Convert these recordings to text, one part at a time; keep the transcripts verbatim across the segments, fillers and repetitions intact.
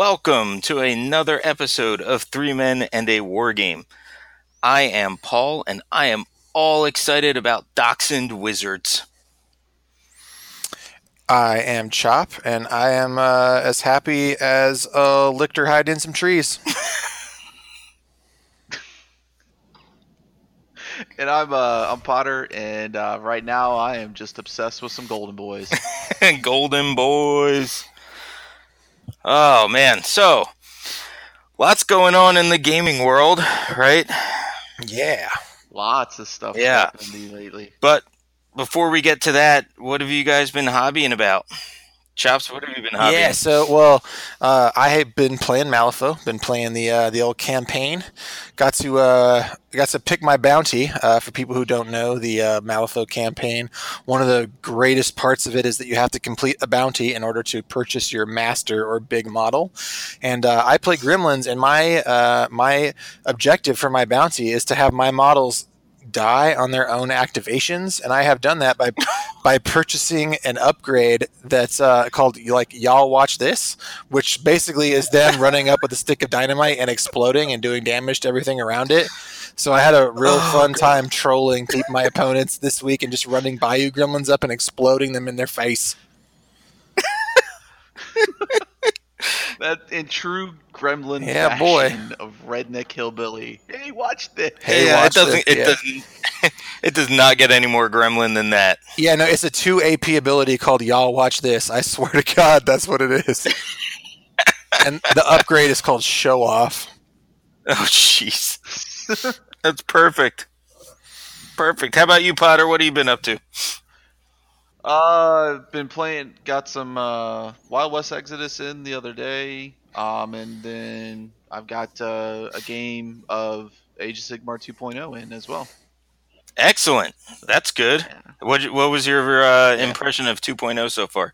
welcome to another episode of Three Men and a War Game. I am Paul, and I am all excited about Dachshund Wizards. I am Chop, and I am uh, as happy as a lictor hiding in some trees. And I'm uh, I'm Potter, and uh, right now I am just obsessed with some Golden Boys. Golden Boys. Oh, man. So, lots going on in the gaming world, right? Yeah. Lots of stuff Yeah. happening lately. But before we get to that, what have you guys been hobbying about? Chops, what have you been hobbying? Yeah, so, well, uh, I have been playing Malifaux, been playing the uh, the old campaign. Got to uh, got to pick my bounty. Uh, for people who don't know, the uh, Malifaux campaign, one of the greatest parts of it is that you have to complete a bounty in order to purchase your master or big model. And uh, I play Gremlins, and my uh, my objective for my bounty is to have my models die on their own activations, and I have done that by by purchasing an upgrade that's uh, called like Y'all Watch This, which basically is them running up with a stick of dynamite and exploding and doing damage to everything around it. So I had a real oh, fun God. time trolling my opponents this week and just running Bayou Gremlins up and exploding them in their face. That in true Gremlin yeah, fashion boy. of redneck hillbilly. Hey, watch this. Hey, yeah, watch it doesn't. this. It yeah. doesn't. It does not get any more Gremlin than that. Yeah, no, it's a two A P ability called Y'all Watch This. I swear to God, that's what it is. And the upgrade is called Show Off. Oh, jeez. That's perfect. Perfect. How about you, Potter? What have you been up to? Uh, been playing. Got some uh, Wild West Exodus in the other day. Um, and then I've got uh, a game of Age of Sigmar two point oh in as well. Excellent. That's good. Yeah. What What was your uh, Yeah. impression of two point oh so far?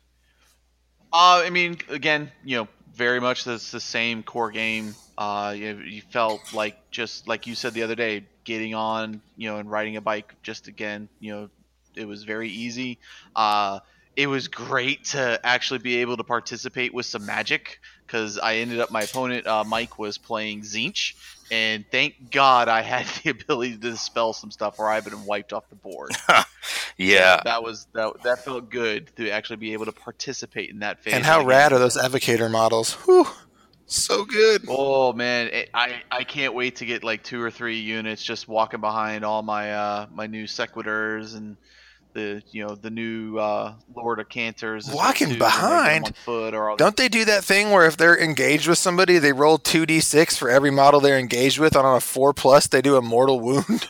Uh, I mean, again, you know, very much the, the same core game. Uh, you, you felt like just like you said the other day, getting on, you know, and riding a bike. Just again, you know, it was very easy. Uh, it was great to actually be able to participate with some magic because I ended up my opponent uh, Mike was playing Tzeentch, and thank God I had the ability to dispel some stuff, or I've been wiped off the board. Yeah, So that was that. That felt good to actually be able to participate in that phase. And how rad are those Evocator models? Whew. So good. Oh man, it, I I can't wait to get like two or three units just walking behind all my uh my new Sequitors and the you know the new uh Lord of Cantors. as well, Walking too, when they get 'em behind? on foot or all Don't they do that thing where if they're engaged with somebody, they roll two d six for every model they're engaged with, and on a four plus, they do a mortal wound?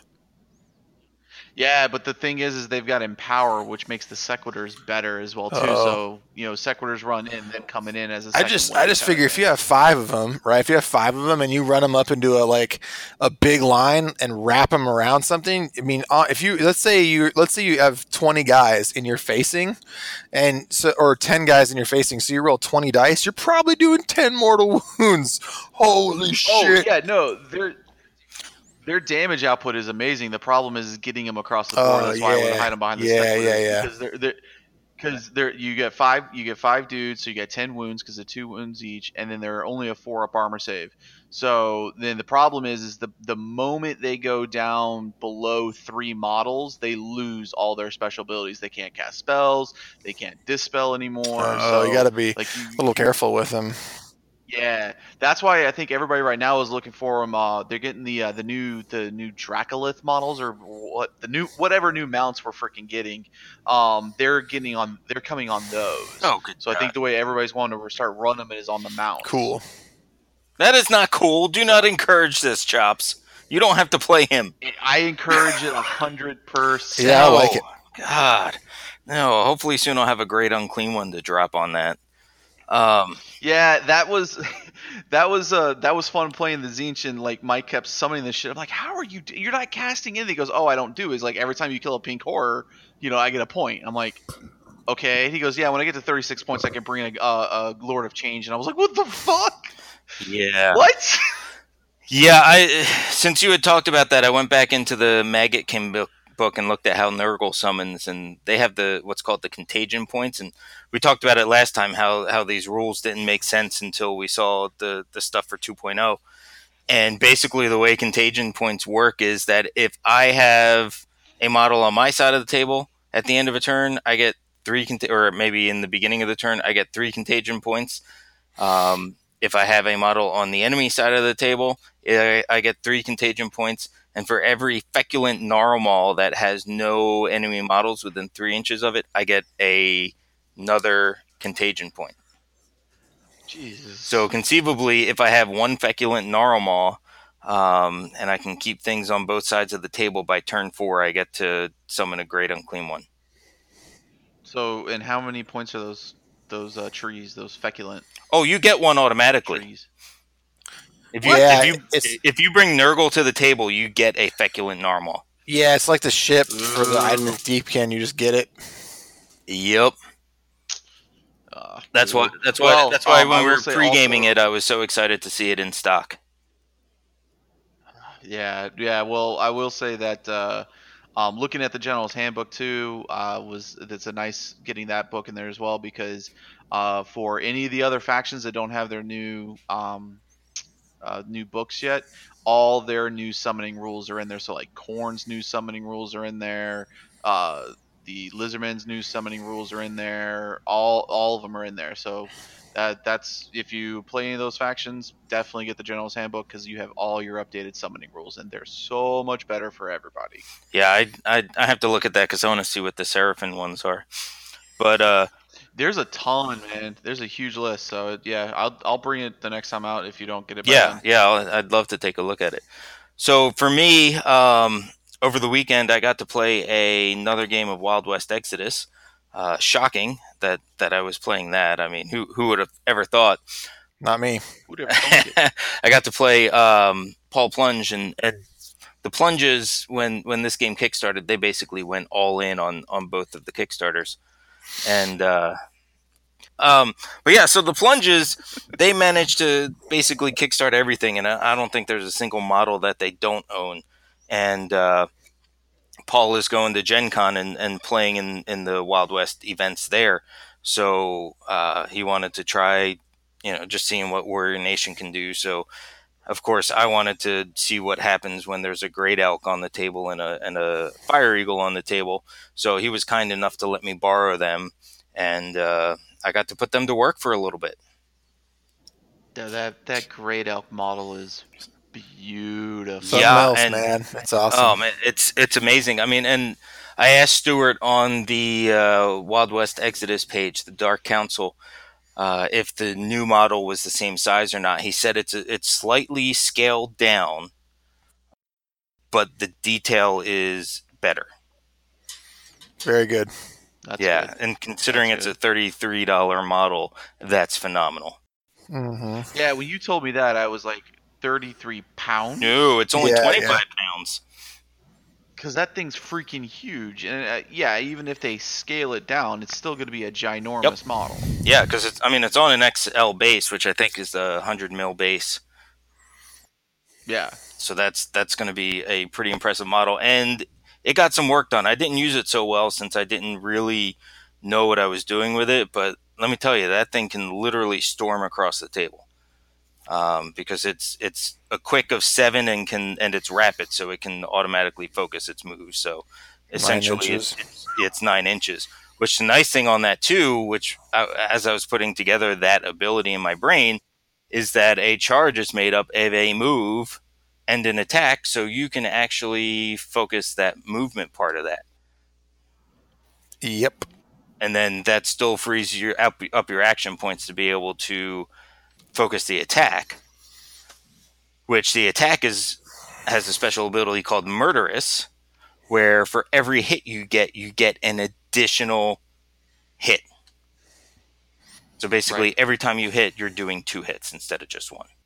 Yeah, but the thing is, is they've got Empower, which makes the Sequitors better as well too. Oh. So you know, Sequitors run in, then coming in as a I second just, wave I just kinda figure if thing. you have five of them, right? If you have five of them and you run them up into a like a big line and wrap them around something, I mean, uh, if you let's say you let's say you have twenty guys in your facing, and so or ten guys in your facing, so you roll twenty dice, you're probably doing ten mortal wounds. Holy Oh shit! yeah, no, their their damage output is amazing. The problem is getting them across the board. Oh, That's why I would yeah. hide them behind the Yeah, Sequitors, yeah, yeah. because they're they're because there you get five you get five dudes, so you get ten wounds because of two wounds each, and then they're only a four up armor save. So then the problem is is the the moment they go down below three models, they lose all their special abilities. They can't cast spells, they can't dispel anymore. Oh, so you got to be like you, a little careful with them. yeah, that's why I think everybody right now is looking for them. Uh, they're getting the uh, the new the new Dracolith models or what the new whatever new mounts we're freaking getting. Um, they're getting on. They're coming on those. Oh, good So I think the way everybody's wanting to start running them is on the mounts. Cool. that is not cool. Do not encourage this, Chops. You don't have to play him. I encourage it a hundred percent. Yeah, I like it. God, no. Hopefully soon I'll have a great unclean one to drop on that. Um, Yeah, that was that was uh that was fun playing the Tzeentch, and like Mike kept summoning this shit. I'm like, how are you? Do- You're not casting in. He goes, oh, I don't do. Is like every time you kill a pink horror, you know, I get a point. I'm like, okay. He goes, yeah. When I get to thirty-six points, I can bring a, a, a Lord of Change, and I was like, what the fuck? yeah. What? Yeah, I since you had talked about that, I went back into the Maggot Kim book and looked at how Nurgle summons, and they have the what's called the contagion points, and we talked about it last time how how these rules didn't make sense until we saw the the stuff for two point oh. And basically, the way contagion points work is that if I have a model on my side of the table at the end of a turn, I get three, cont- or maybe in the beginning of the turn, I get three contagion points. Um, if I have a model on the enemy side of the table, I, I get three contagion points. And for every feculent Narwhal that has no enemy models within three inches of it, I get a, another contagion point. Jesus. So conceivably, if I have one feculent Narwhal, um, and I can keep things on both sides of the table by turn four, I get to summon a Great Unclean One. So, and how many points are those those uh, trees, those feculent Oh, you get one automatically. trees? If you, Yeah, if you it's- if you bring Nurgle to the table, you get a feculent Narwhal. Yeah, it's like the ship for the Ooh. item in Deepkin. You just get it. Yep. Uh, That's why. That's why. well, that's why um, when I we will were say pre-gaming also- it, I was so excited to see it in stock. Yeah, yeah. Well, I will say that uh, um, looking at the General's Handbook too uh, was that's a nice getting that book in there as well, because uh, for any of the other factions that don't have their new um, uh, new books yet, all their new summoning rules are in there. So like Khorne's new summoning rules are in there. Uh, the Lizardman's new summoning rules are in there. All all of them are in there. So that that's if you play any of those factions, definitely get the General's Handbook, because you have all your updated summoning rules, and they're so much better for everybody. Yeah, I I, I have to look at that because I want to see what the Seraphim ones are. But uh, There's a ton, man. There's a huge list. So yeah, I'll I'll bring it the next time out if you don't get it. By yeah, then. yeah, I'll, I'd love to take a look at it. So for me, um, over the weekend, I got to play a, another game of Wild West Exodus. Uh, shocking that, that I was playing that. I mean, who who would have ever thought? Not me. Who'd ever thunk it? I got to play um, Paul Plunge, and, and the plunges when when this game kickstarted, they basically went all in on on both of the kickstarters, and uh, um, but yeah, so the plunges, they managed to basically kickstart everything, and I, I don't think there's a single model that they don't own, and uh, Paul is going to Gen Con and, and playing in, in the Wild West events there. So uh, he wanted to try, you know, just seeing what Warrior Nation can do. So, of course, I wanted to see what happens when there's a Great Elk on the table and a, and a Fire Eagle on the table. So he was kind enough to let me borrow them, and uh, I got to put them to work for a little bit. Yeah, that that Great Elk model is beautiful. Something Yeah, else, and- man. That's awesome. Oh man, it's it's amazing. I mean, and I asked Stuart on the uh, Wild West Exodus page, the Dark Council, uh, if the new model was the same size or not. He said it's a, it's slightly scaled down, but the detail is better. Very good. That's yeah, good. and considering That's it's a thirty-three dollars model, that's phenomenal. hmm Yeah, when you told me that, I was like, thirty-three pounds? No, it's only Yeah, twenty-five yeah. pounds. Because that thing's freaking huge. And uh, yeah, even if they scale it down, it's still going to be a ginormous model. Yeah, because it's I mean it's on an X L base, which I think is the one hundred mil base. Yeah. So that's that's going to be a pretty impressive model, and it got some work done. I didn't use it so well since I didn't really know what I was doing with it, but let me tell you, that thing can literally storm across the table, um, because it's it's a quick of seven and can and it's rapid, so it can automatically focus its moves. So essentially, inches. it's, it's, it's nine inches. Which the nice thing on that too, which I, as I was putting together that ability in my brain, is that a charge is made up of a move and an attack, so you can actually focus that movement part of that, Yep. and then that still frees your up, up your action points to be able to focus the attack. Which the attack is has a special ability called Murderous, where for every hit you get, you get an additional hit. So basically, Right. every time you hit, you're doing two hits instead of just one.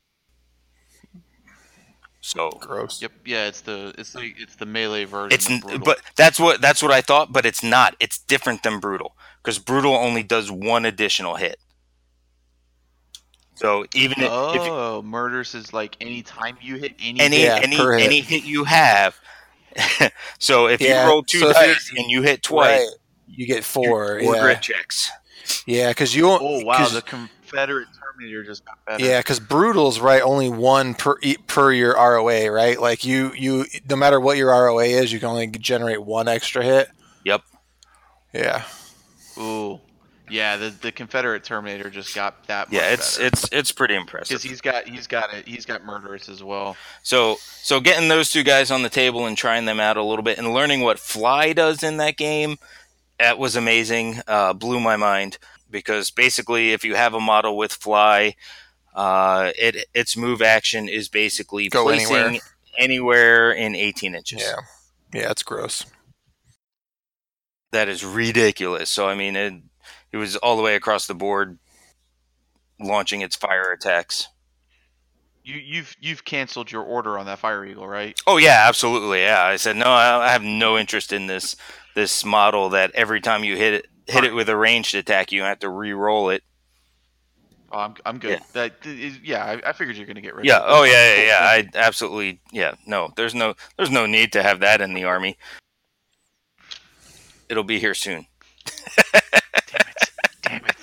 So Gross. Yep. Yeah, it's the it's the it's the melee version it's of n- Brutal. but that's what that's what I thought, but it's not. It's different than Brutal, because Brutal only does one additional hit. So even if, if oh, murders is like any time you hit any any Yeah, any per hit. any hit you have, So if Yeah, you roll two so if dice you're- and you hit twice, Right. You get four. four yeah. grit checks. Yeah, because you. Oh wow, cause, the Confederate Terminator just got better. Yeah, because Brutal's right only one per e- per your R O A, right? Like you, you no matter what your R O A is, you can only generate one extra hit. Yep. Yeah. Ooh, yeah. The the Confederate Terminator just got that. Yeah, much it's better. it's it's pretty impressive. Because he's got he's got it. He's got murderous as well. So so getting those two guys on the table and trying them out a little bit and learning what Fly does in that game, that was amazing. Uh, blew my mind because basically, if you have a model with Fly, uh, it its move action is basically Go placing anywhere. anywhere in eighteen inches. Yeah. Yeah, it's gross. That is ridiculous. So I mean, it it was all the way across the board, launching its fire attacks. You you've you've canceled your order on that Fire Eagle, right? Oh yeah, absolutely. Yeah, I said no. I I have no interest in this this model that every time you hit it hit it with a ranged attack, you have to re-roll it. Oh, I'm I'm good. Yeah. That is, yeah, I, I figured you're gonna get rid Yeah. of it. Oh yeah, yeah, Cool. yeah. I absolutely. Yeah. No, there's no there's no need to have that in the army. It'll be here soon. Damn it! Damn it!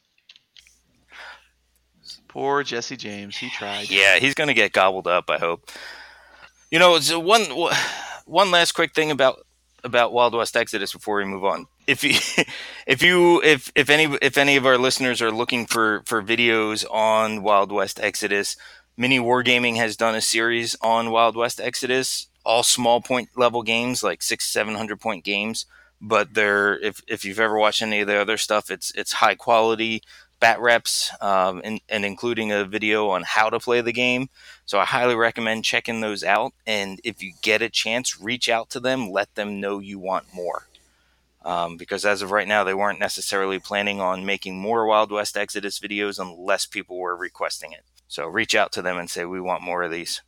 Poor Jesse James. He tried. Yeah, he's gonna get gobbled up. I hope. You know, so one one last quick thing about about Wild West Exodus before we move on. If you if you if if any if any of our listeners are looking for for videos on Wild West Exodus, Mini Wargaming has done a series on Wild West Exodus, all small point level games, like six seven hundred point games. But they're if if you've ever watched any of the other stuff, it's it's high quality bat reps, um, and, and including a video on how to play the game. So I highly recommend checking those out. And if you get a chance, reach out to them, let them know you want more. Um, because as of right now, they weren't necessarily planning on making more Wild West Exodus videos unless people were requesting it. So reach out to them and say, we want more of these.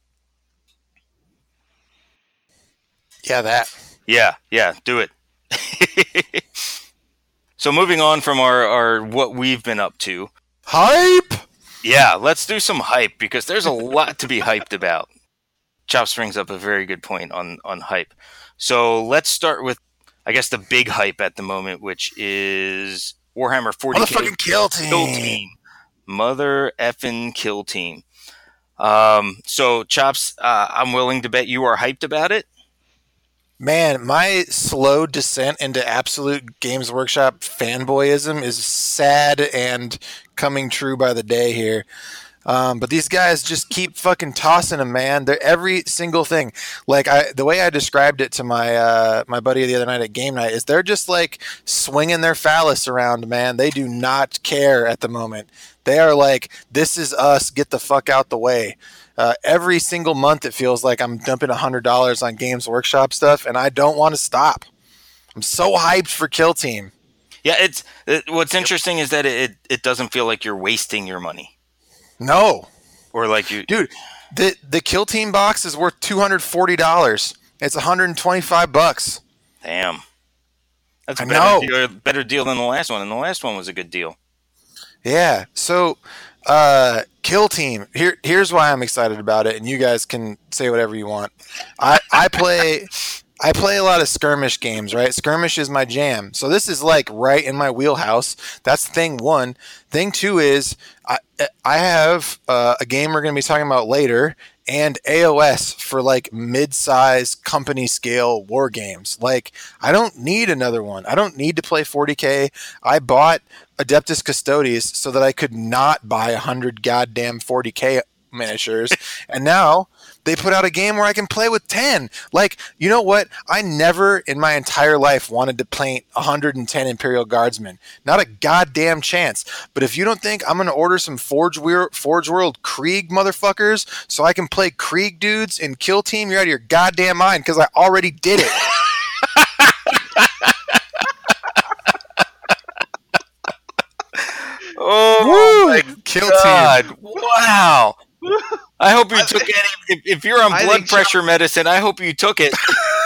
Yeah, that. Yeah, yeah, do it. So moving on from our, our what we've been up to. Hype! Yeah, let's do some hype because there's a lot to be hyped about. Chops brings up a very good point on, on hype. So let's start with, I guess, the big hype at the moment, which is Warhammer forty K Motherfucking Kill Team. Kill Team. Mother effing Kill Team. Um, so, Chops, uh, I'm willing to bet you are hyped about it. Man, my slow descent into absolute Games Workshop fanboyism is sad and coming true by the day here. Um, but these guys just keep fucking tossing them, man. They're every single thing. Like I, the way I described it to my uh, my buddy the other night at game night is they're just like swinging their phallus around, man. They do not care at the moment. They are like, this is us. Get the fuck out the way. Uh, every single month, it feels like I'm dumping a hundred dollars on Games Workshop stuff, and I don't want to stop. I'm so hyped for Kill Team. Yeah, it's it, what's interesting is that it it doesn't feel like you're wasting your money. No, or like you, dude. The the Kill Team box is worth two hundred forty dollars. It's one hundred twenty five bucks. Damn, that's a I better know. deal, better deal than the last one, and the last one was a good deal. Yeah. So, uh, Kill Team. Here, here's why I'm excited about it, and you guys can say whatever you want. I I play. I play a lot of skirmish games, right? Skirmish is my jam. So this is like right in my wheelhouse. That's thing one. Thing two is I I have uh, a game we're going to be talking about later and A O S for like mid-size company scale war games. Like I don't need another one. I don't need to play forty K. I bought Adeptus Custodes so that I could not buy one hundred goddamn forty K miniatures. And now they put out a game where I can play with ten. Like, you know what? I never in my entire life wanted to paint one hundred ten Imperial Guardsmen. Not a goddamn chance. But if you don't think I'm going to order some Forge, Weir- Forge World Krieg motherfuckers so I can play Krieg dudes in Kill Team, you're out of your goddamn mind because I already did it. Oh, my Kill God. Team. Wow. I hope you took any. If, if you're on I blood think pressure Chop- medicine, I hope you took it.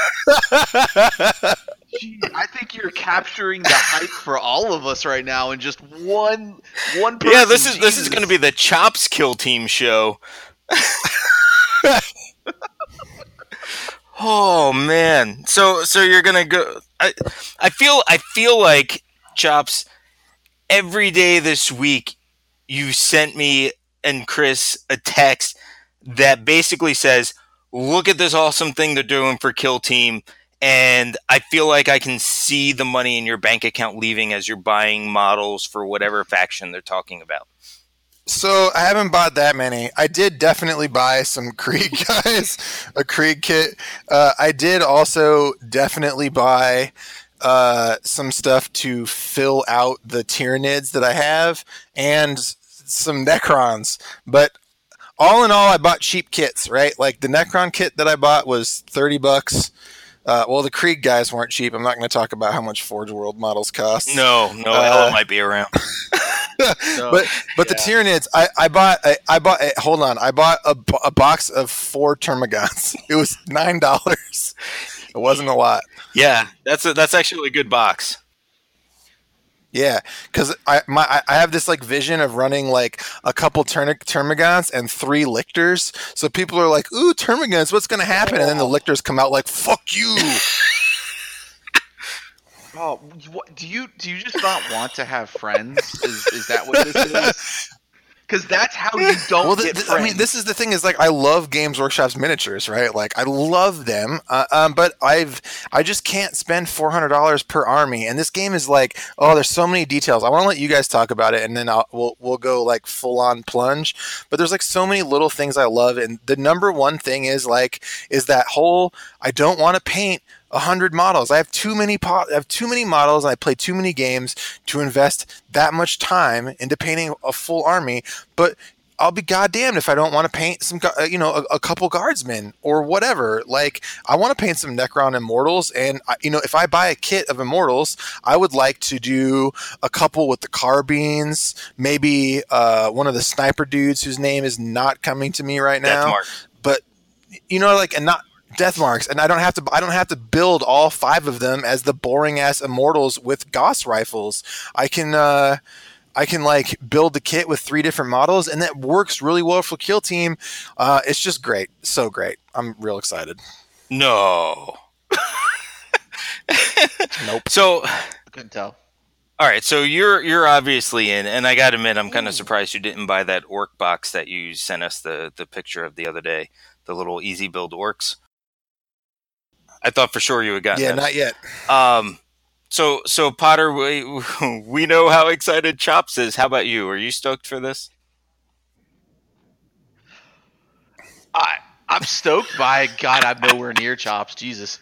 Gee, I think you're capturing the hype for all of us right now in just one one person. Yeah, this is this is Jesus. going to be the Chops Kill Team show. Oh man. So so you're gonna go. I I feel I feel like Chops. Every day this week, you sent me and Chris a text that basically says, "Look at this awesome thing they're doing for Kill Team." And I feel like I can see the money in your bank account leaving as you're buying models for whatever faction they're talking about. So I haven't bought that many. I did definitely buy some Krieg guys, a Krieg kit. Uh, I did also definitely buy uh, some stuff to fill out the Tyranids that I have and some Necrons. But all in all, I bought cheap kits, right? Like the Necron kit that I bought was thirty bucks. Uh, well, the Krieg guys weren't cheap. I'm not going to talk about how much Forge World models cost. No, no, Uh, Ella might be around. No, but but the yeah. Tyranids, I, I bought I, I bought a, hold on, I bought a, bo- a box of four Termagants. It was nine dollars. It wasn't a lot. Yeah, that's a, that's actually a good box. Yeah, because I my I- I have this like vision of running like a couple Term- Termagants and three Lictors. So people are like, "Ooh, Termagants, what's gonna happen?" And then the Lictors come out like, "Fuck you." Oh, what, do you do you just not want to have friends? Is is that what this is? Because that's how you don't Well, th- get th- friends. I mean, this is the thing is like I love Games Workshop's miniatures, right? Like I love them, uh, um, but I've I just can't spend four hundred dollars per army, and this game is like, oh, there's so many details. I want to let you guys talk about it, and then I'll, we'll we'll go like full on plunge. But there's like so many little things I love, and the number one thing is like is that whole I don't want to paint a hundred models. I have too many po- I have too many models, and I play too many games to invest that much time into painting a full army. But I'll be goddamned if I don't want to paint some, gu- uh, you know, a, a couple guardsmen or whatever. Like I want to paint some Necron Immortals, and I, you know, if I buy a kit of Immortals, I would like to do a couple with the carbines, maybe uh, one of the sniper dudes whose name is not coming to me right now. Deathmark. But you know, like and not. Death marks, and I don't have to. I don't have to build all five of them as the boring ass immortals with Gauss rifles. I can, uh, I can like build the kit with three different models, and that works really well for Kill Team. Uh, it's just great, so great. I'm real excited. No. Nope. So, I couldn't tell. all right. So you're you're obviously in, and I got to admit, I'm kind of surprised you didn't buy that orc box that you sent us the the picture of the other day, the little easy build orcs. I thought for sure you would gotten Yeah, that. not yet. Um, so so Potter, we we know how excited Chops is. How about you? Are you stoked for this? I I'm stoked by God. I'm nowhere near Chops. Jesus.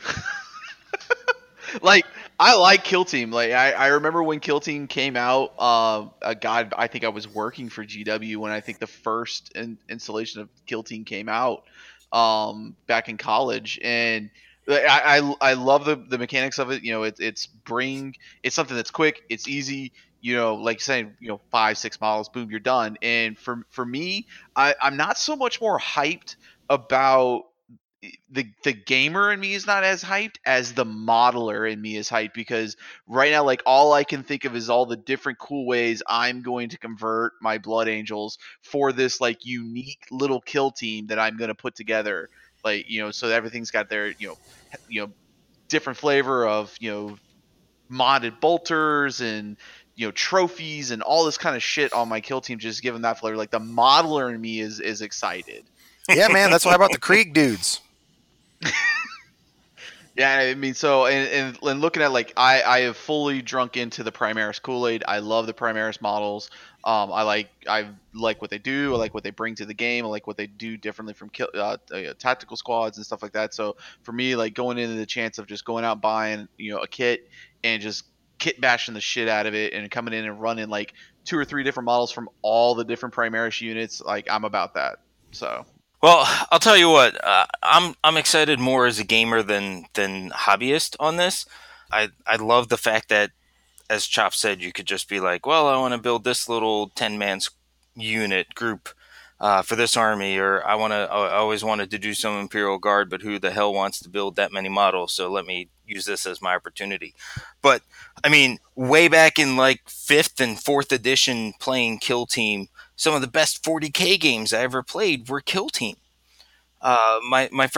Like I like Kill Team. Like I, I remember when Kill Team came out. Uh, uh, God, I think I was working for G W when I think the first in, installation of Kill Team came out. Um, back in college, and I I, I love the, the mechanics of it. You know, it's it's bring it's something that's quick, it's easy. You know, like saying, you know, five six models, boom, you're done. And for for me, I, I'm not so much more hyped about the the gamer in me is not as hyped as the modeler in me is hyped, because right now, like, all I can think of is all the different cool ways I'm going to convert my Blood Angels for this like unique little kill team that I'm going to put together. Like, you know, so everything's got their, you know, you know, different flavor of, you know, modded bolters and, you know, trophies and all this kind of shit on my kill team, just give them that flavor. Like the modeler in me is is excited. Yeah, man, that's why I bought the Krieg dudes. Yeah, I mean, so and, and, and looking at like I, I have fully drunk into the Primaris Kool-Aid. I love the Primaris models. Um, I like I like what they do. I like what they bring to the game. I like what they do differently from kill, uh, uh, tactical squads and stuff like that. So for me, like going into the chance of just going out buying, you know, a kit and just kit bashing the shit out of it and coming in and running like two or three different models from all the different Primaris units, like I'm about that. So. Well, I'll tell you what. Uh, I'm I'm excited more as a gamer than than hobbyist on this. I I love the fact that, as Chop said, you could just be like, well, I want to build this little ten man unit group uh, for this army, or I want to. I always wanted to do some Imperial Guard, but who the hell wants to build that many models? So let me use this as my opportunity. But I mean, way back in like fifth and fourth edition, playing Kill Team, some of the best forty K games I ever played were Kill Team. Uh, my my friend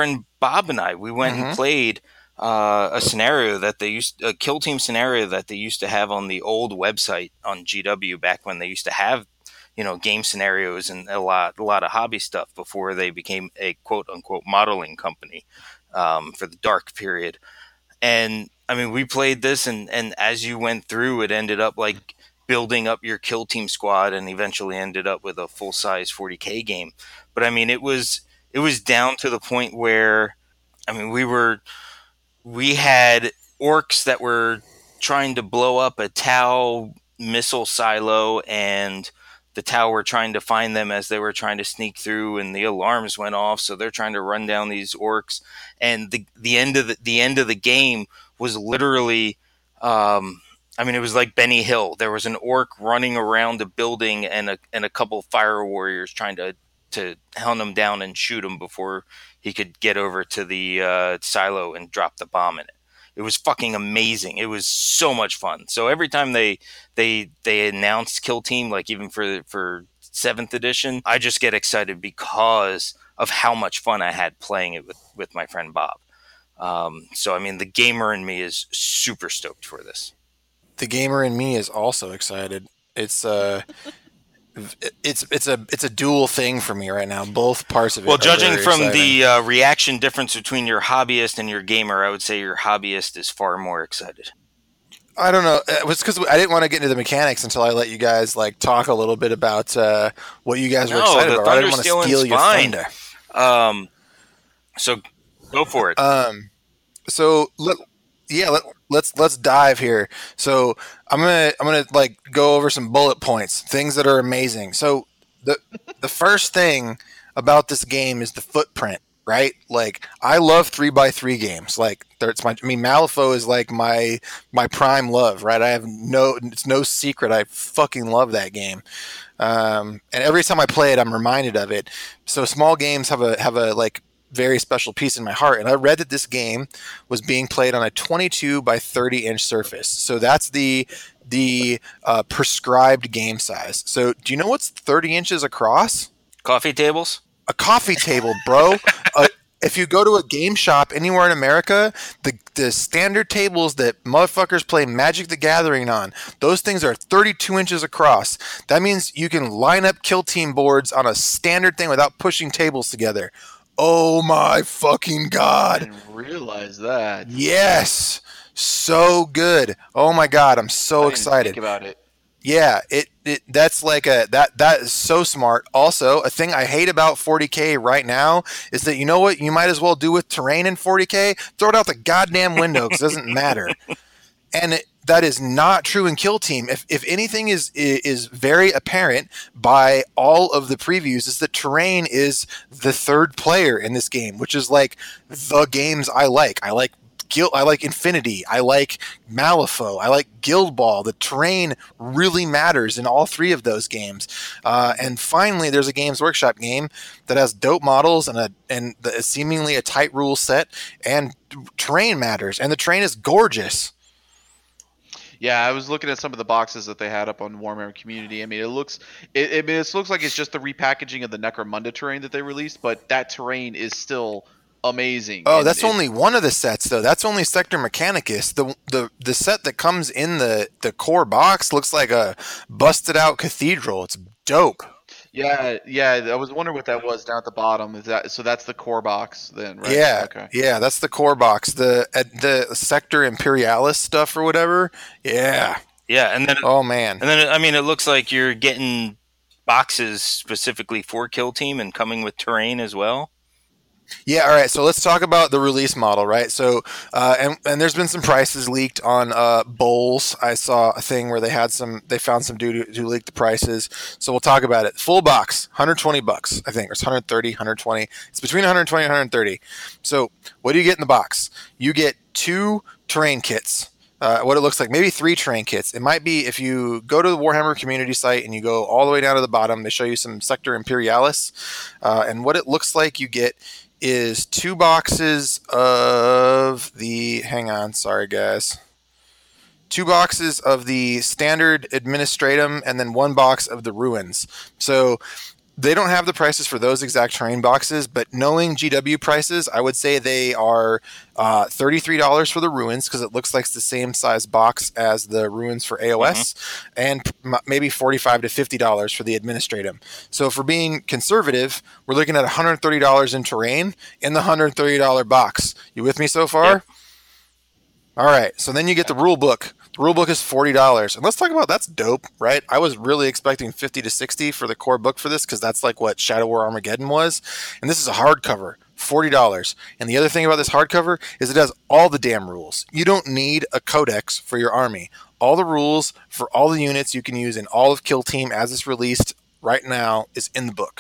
Bob and I, we went Mhm. and played uh, a scenario that they used, a kill team scenario that they used to have on the old website on G W back when they used to have, you know, game scenarios and a lot, a lot of hobby stuff before they became a quote unquote modeling company um, for the dark period. And I mean, we played this, and and as you went through, it ended up like building up your kill team squad, and eventually ended up with a full size forty K game. But I mean, it was it was down to the point where, I mean, we were we had orcs that were trying to blow up a Tau missile silo, and the Tau were trying to find them as they were trying to sneak through, and the alarms went off, so they're trying to run down these orcs. And the the end of the, the end of the game was literally, um, I mean, it was like Benny Hill. There was an orc running around a building, and a and a couple fire warriors trying to to hunt him down and shoot him before he could get over to the uh, silo and drop the bomb in it. It was fucking amazing. It was so much fun. So every time they they they announced Kill Team, like even for for seventh edition, I just get excited because of how much fun I had playing it with with my friend Bob. Um, so I mean, the gamer in me is super stoked for this. The gamer in me is also excited. It's uh it's it's a it's a dual thing for me right now. Both parts of it. Well, are judging very from exciting. the uh, reaction difference between your hobbyist and your gamer, I would say your hobbyist is far more excited. I don't know. It was because I didn't want to get into the mechanics until I let you guys like talk a little bit about uh, what you guys were No, excited the about. I didn't want thunder to steal stealing's your fine. thunder. Um, so go for it. Um, so let, yeah, let, let's let's dive here. So I'm gonna I'm gonna like go over some bullet points, things that are amazing. So the the first thing about this game is the footprint, right? Like I love three by three games. Like it's my I mean Malifaux is like my my prime love, right? I have no it's no secret. I fucking love that game. Um, and every time I play it, I'm reminded of it. So small games have a have a like very special piece in my heart. And I read that this game was being played on a twenty-two by thirty inch surface. So that's the the uh, prescribed game size. So do you know what's thirty inches across? Coffee tables? A coffee table, bro. uh, if you go to a game shop anywhere in America, the the standard tables that motherfuckers play Magic the Gathering on, those things are thirty-two inches across. That means you can line up kill team boards on a standard thing without pushing tables together. Oh my fucking god. I didn't realize that. Yes. So good. Oh my god, I'm so I didn't excited. think about it. Yeah, it, it that's like a that that is so smart. Also, a thing I hate about forty K right now is that you know what you might as well do with terrain in forty K? Throw it out the goddamn window because it doesn't matter. And it, that is not true in Kill Team. If if anything is is very apparent by all of the previews, is that terrain is the third player in this game, which is like the games I like. I like Guild, I like Infinity. I like Malifaux. I like Guild Ball. The terrain really matters in all three of those games. Uh, and finally, there's a Games Workshop game that has dope models and a and the, seemingly a tight rule set, and terrain matters. And the terrain is gorgeous. Yeah, I was looking at some of the boxes that they had up on Warhammer Community. I mean, it looks, it, I mean, it looks like it's just the repackaging of the Necromunda terrain that they released, but that terrain is still amazing. Oh, and that's it, only one of the sets, though. That's only Sector Mechanicus. The the the set that comes in the the core box looks like a busted out cathedral. It's dope. Yeah, yeah. I was wondering what that was down at the bottom. Is that so? That's the core box, then, right? Yeah, Okay. yeah, that's the core box. The uh, the Sector Imperialis stuff or whatever. Yeah. Yeah, and then Oh man. and then I mean, it looks like you're getting boxes specifically for Kill Team and coming with terrain as well. Yeah, all right. So let's talk about the release model, right? So, uh, and and there's been some prices leaked on uh, bowls. I saw a thing where they had some, they found some dude who, who leaked the prices. So we'll talk about it. Full box, one hundred twenty bucks, I think, or it's one hundred thirty, one hundred twenty. It's between one hundred twenty and one hundred thirty. So what do you get in the box? You get two terrain kits. Uh, what it looks like, maybe three terrain kits. It might be if you go to the Warhammer community site and you go all the way down to the bottom, they show you some Sector Imperialis. Uh, and what it looks like you get is two boxes of the, hang on, sorry guys. Two boxes of the standard administratum and then one box of the ruins. So they don't have the prices for those exact terrain boxes, but knowing G W prices, I would say they are uh, thirty-three dollars for the ruins because it looks like it's the same size box as the ruins for A O S, mm-hmm. and p- maybe forty-five to fifty dollars for the administratum. So for being conservative, we're looking at one hundred thirty dollars in terrain in the one hundred thirty dollars box. You with me so far? Yep. All right. So then you get the rule book. The rule book is forty dollars. And let's talk about that's dope, right? I was really expecting fifty to sixty for the core book for this because that's like what Shadow War Armageddon was. And this is a hardcover, forty dollars. And the other thing about this hardcover is it has all the damn rules. You don't need a codex for your army. All the rules for all the units you can use in all of Kill Team as it's released right now is in the book.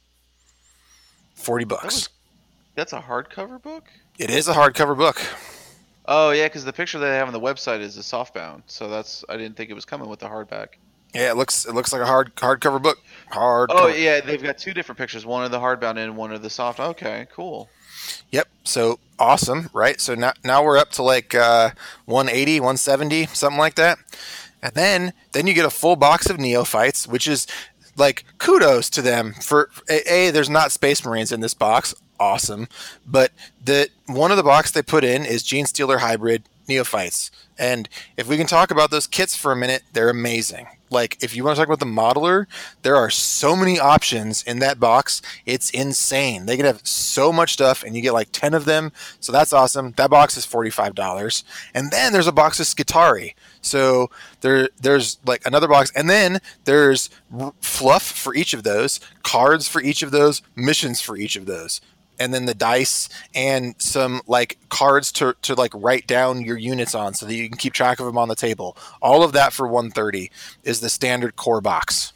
forty bucks. That was, that's a hardcover book? It is a hardcover book. Oh yeah, because the picture they have on the website is a softbound, so that's I didn't think it was coming with the hardback. Yeah, it looks it looks like a hard hardcover book. Hard. Oh cover. Yeah, they've got two different pictures, one of the hardbound and one of the soft. Okay, cool. Yep. So awesome, right? So now now we're up to like uh, one eighty, one seventy, something like that, and then then you get a full box of neophytes, which is like kudos to them for a, a there's not Space Marines in this box. Awesome, but the one of the box they put in is Gene Stealer hybrid neophytes, and if we can talk about those kits for a minute, they're amazing. Like if you want to talk about the modeler, there are so many options in that box. It's insane. They can have so much stuff, and you get like ten of them, so that's awesome. That box is forty-five dollars, and then there's a box of Skitarii. So there, there's like another box, and then there's r- fluff for each of those, cards for each of those, missions for each of those. And then the dice and some like cards to, to like write down your units on so that you can keep track of them on the table. All of that for one hundred thirty dollars is the standard core box.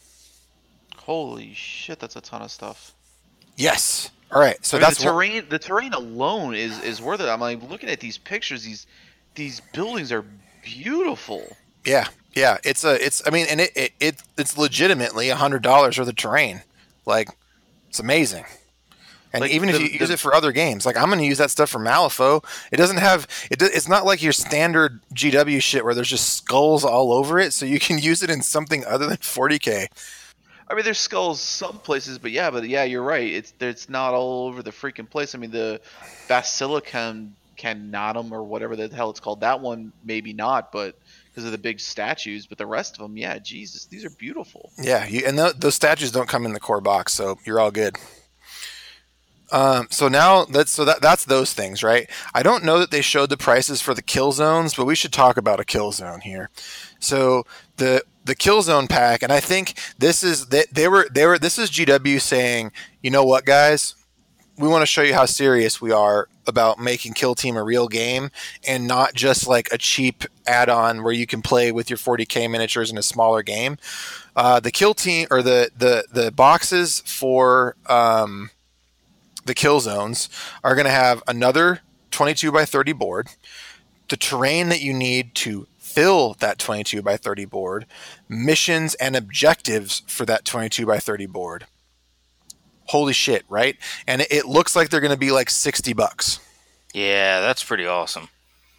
Holy shit, that's a ton of stuff. Yes. All right. So I mean, that's the terrain. What... The terrain alone is, is worth it. I'm like looking at these pictures. These these buildings are beautiful. Yeah. Yeah. It's a. It's. I mean, and it, it, it it's legitimately a hundred dollars worth of terrain. Like, it's amazing. And like even the, if you use the, it for other games, like I'm going to use that stuff for Malifaux. It doesn't have it. It's not like your standard G W shit where there's just skulls all over it. So you can use it in something other than forty K. I mean, there's skulls some places, but yeah, but yeah, you're right. It's it's not all over the freaking place. I mean, the Basilicum Canatum or whatever the hell it's called, that one maybe not, but because of the big statues. But the rest of them, yeah, Jesus, these are beautiful. Yeah, you, and th- those statues don't come in the core box, so you're all good. Um, so now that's so that that's those things, right? I don't know that they showed the prices for the kill zones, but we should talk about a kill zone here. So the the kill zone pack, and I think this is they, they were they were this is G W saying, you know what, guys, we want to show you how serious we are about making Kill Team a real game and not just like a cheap add-on where you can play with your forty K miniatures in a smaller game. Uh, the Kill Team or the the the boxes for um, the kill zones are going to have another twenty-two by thirty board, the terrain that you need to fill that twenty-two by thirty board, missions and objectives for that twenty-two by thirty board. Holy shit, right? And it, it looks like they're going to be like sixty bucks. Yeah, that's pretty awesome.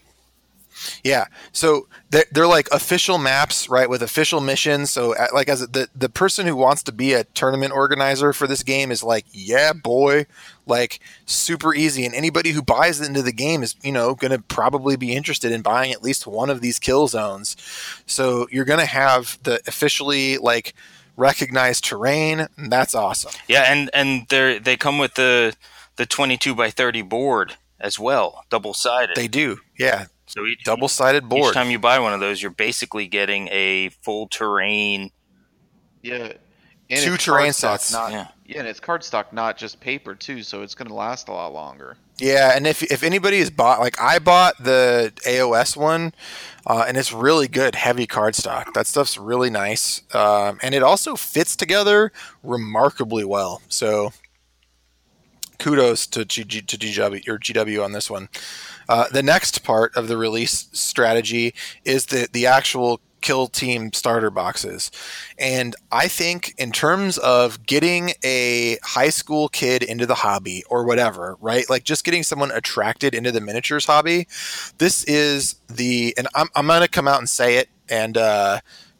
Yeah, so they're, they're like official maps, right, with official missions. So, like, as the the person who wants to be a tournament organizer for this game is like, yeah, boy, like super easy. And anybody who buys into the game is, you know, going to probably be interested in buying at least one of these kill zones. So you're going to have the officially like recognized terrain. And that's awesome. Yeah, and and they they come with the the twenty-two by thirty board as well, double sided. They do, yeah. So each double-sided board. Each time you buy one of those, you're basically getting a full terrain. Yeah, and two terrain sets. Not, yeah. yeah, and it's cardstock, not just paper too, so it's going to last a lot longer. Yeah, and if if anybody has bought, like I bought the A O S one, uh, and it's really good, heavy cardstock. That stuff's really nice, um, and it also fits together remarkably well. So kudos to G, to G W or G W on this one. Uh, the next part of the release strategy is the, the actual Kill Team starter boxes. And I think in terms of getting a high school kid into the hobby or whatever, right? Like just getting someone attracted into the miniatures hobby, this is the, and I'm, I'm going to come out and say it and uh,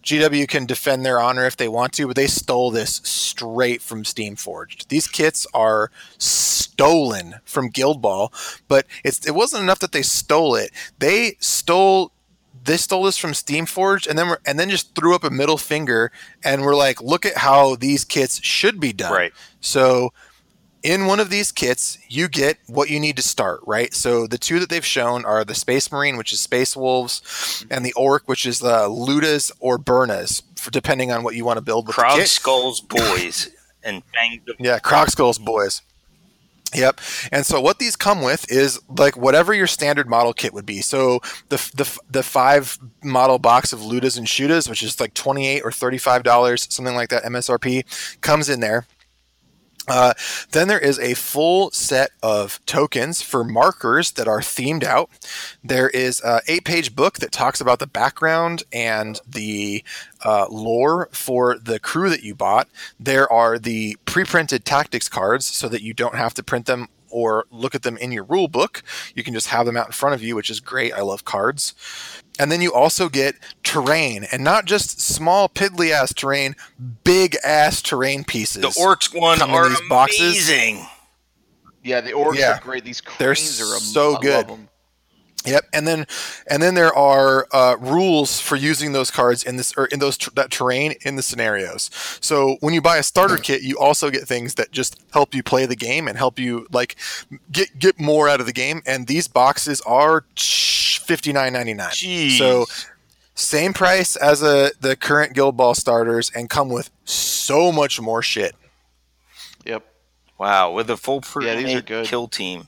G W can defend their honor if they want to, but they stole this straight from Steamforged. These kits are stolen from Guild Ball, but it's it wasn't enough that they stole it. They stole they stole this from Steamforged, and then we're, and then just threw up a middle finger, and we're like, look at how these kits should be done. Right. So in one of these kits, you get what you need to start, right? So the two that they've shown are the Space Marine, which is Space Wolves, and the Orc, which is the Ludas or Burnas, for, depending on what you want to build with Krog the kit. Skull's boys and Bang the Yeah, Krog Skull's boys. Yep. And so what these come with is like whatever your standard model kit would be. So the the the five model box of Ludas and Shootas, which is like twenty-eight or thirty-five dollars, something like that M S R P, comes in there. Uh, then there is a full set of tokens for markers that are themed out. There is an eight-page book that talks about the background and the uh, lore for the crew that you bought. There are the pre-printed tactics cards so that you don't have to print them or look at them in your rule book. You can just have them out in front of you, which is great. I love cards. And then you also get terrain, and not just small piddly-ass terrain, big-ass terrain pieces. The Orcs one come in are these boxes. amazing. Yeah, the orcs Yeah. are great. These They're cranes are am- so I good. love them. Yep, and then and then there are uh, rules for using those cards in this or in those ter- that terrain in the scenarios. So when you buy a starter kit, you also get things that just help you play the game and help you like get get more out of the game. And these boxes are fifty-nine ninety-nine. Jeez. So same price as a the current Guild Ball starters, and come with so much more shit. Yep. Wow, with a full Yeah, these are pre-made good. kill team.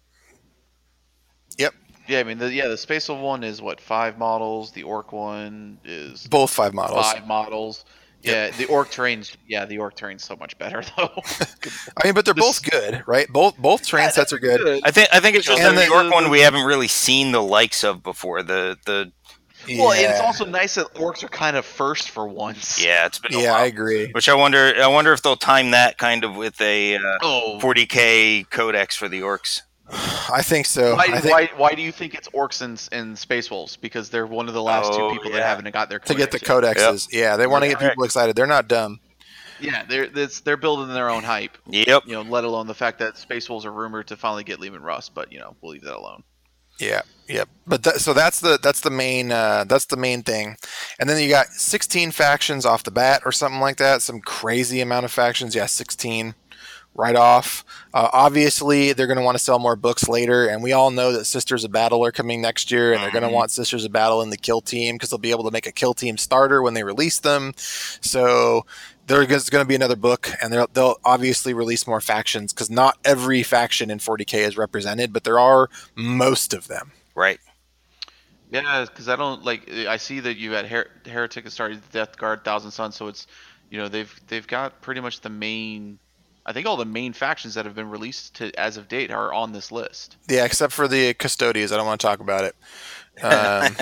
Yep, Yeah, I mean, the, yeah, the Space Wolf one is what, five models. The Orc one is both five models. five models. Yeah, the Orc terrain's yeah, the Orc terrain's so much better though. I mean, but they're This- both good, right? Both both terrain sets are good. I think I think it's just And the then- New York one we haven't really seen the likes of before. The the Well, and it's Yeah. also nice that Orcs are kind of first for once. yeah, it's been a Yeah, while. I agree. Which I wonder I wonder if they'll time that kind of with a uh, Oh, forty K codex for the Orcs. I think so. why, I think why, why do you think it's Orcs and, and Space Wolves? Because they're one of the last Oh, two people that yeah. haven't got their to get the codex codexes. Yeah, they want to get Right. people excited. They're not dumb. yet. Yeah, they're it's, they're building their own hype. Yep. You know, let alone the fact that Space Wolves are rumored to finally get Lehman Russ, but you know, we'll leave that alone. Yeah, yeah. But that, so that's the that's the main uh, that's the main thing. And then you got sixteen factions off the bat or something like that. Some crazy amount of factions. Yeah, sixteen right off. Uh, obviously, they're going to want to sell more books later, and we all know that Sisters of Battle are coming next year, and they're going to want Sisters of Battle in the kill team because they'll be able to make a kill team starter when they release them. So there's going to be another book, and they'll, they'll obviously release more factions because not every faction in forty K is represented, but there are most of them. Right. Yeah, because I don't like. I see that you had Her- Heretic has started Death Guard, Thousand Suns, so it's you know they've they've got pretty much the main. I think all the main factions that have been released to as of date are on this list. Yeah, except for the Custodians. I don't want to talk about it. Um,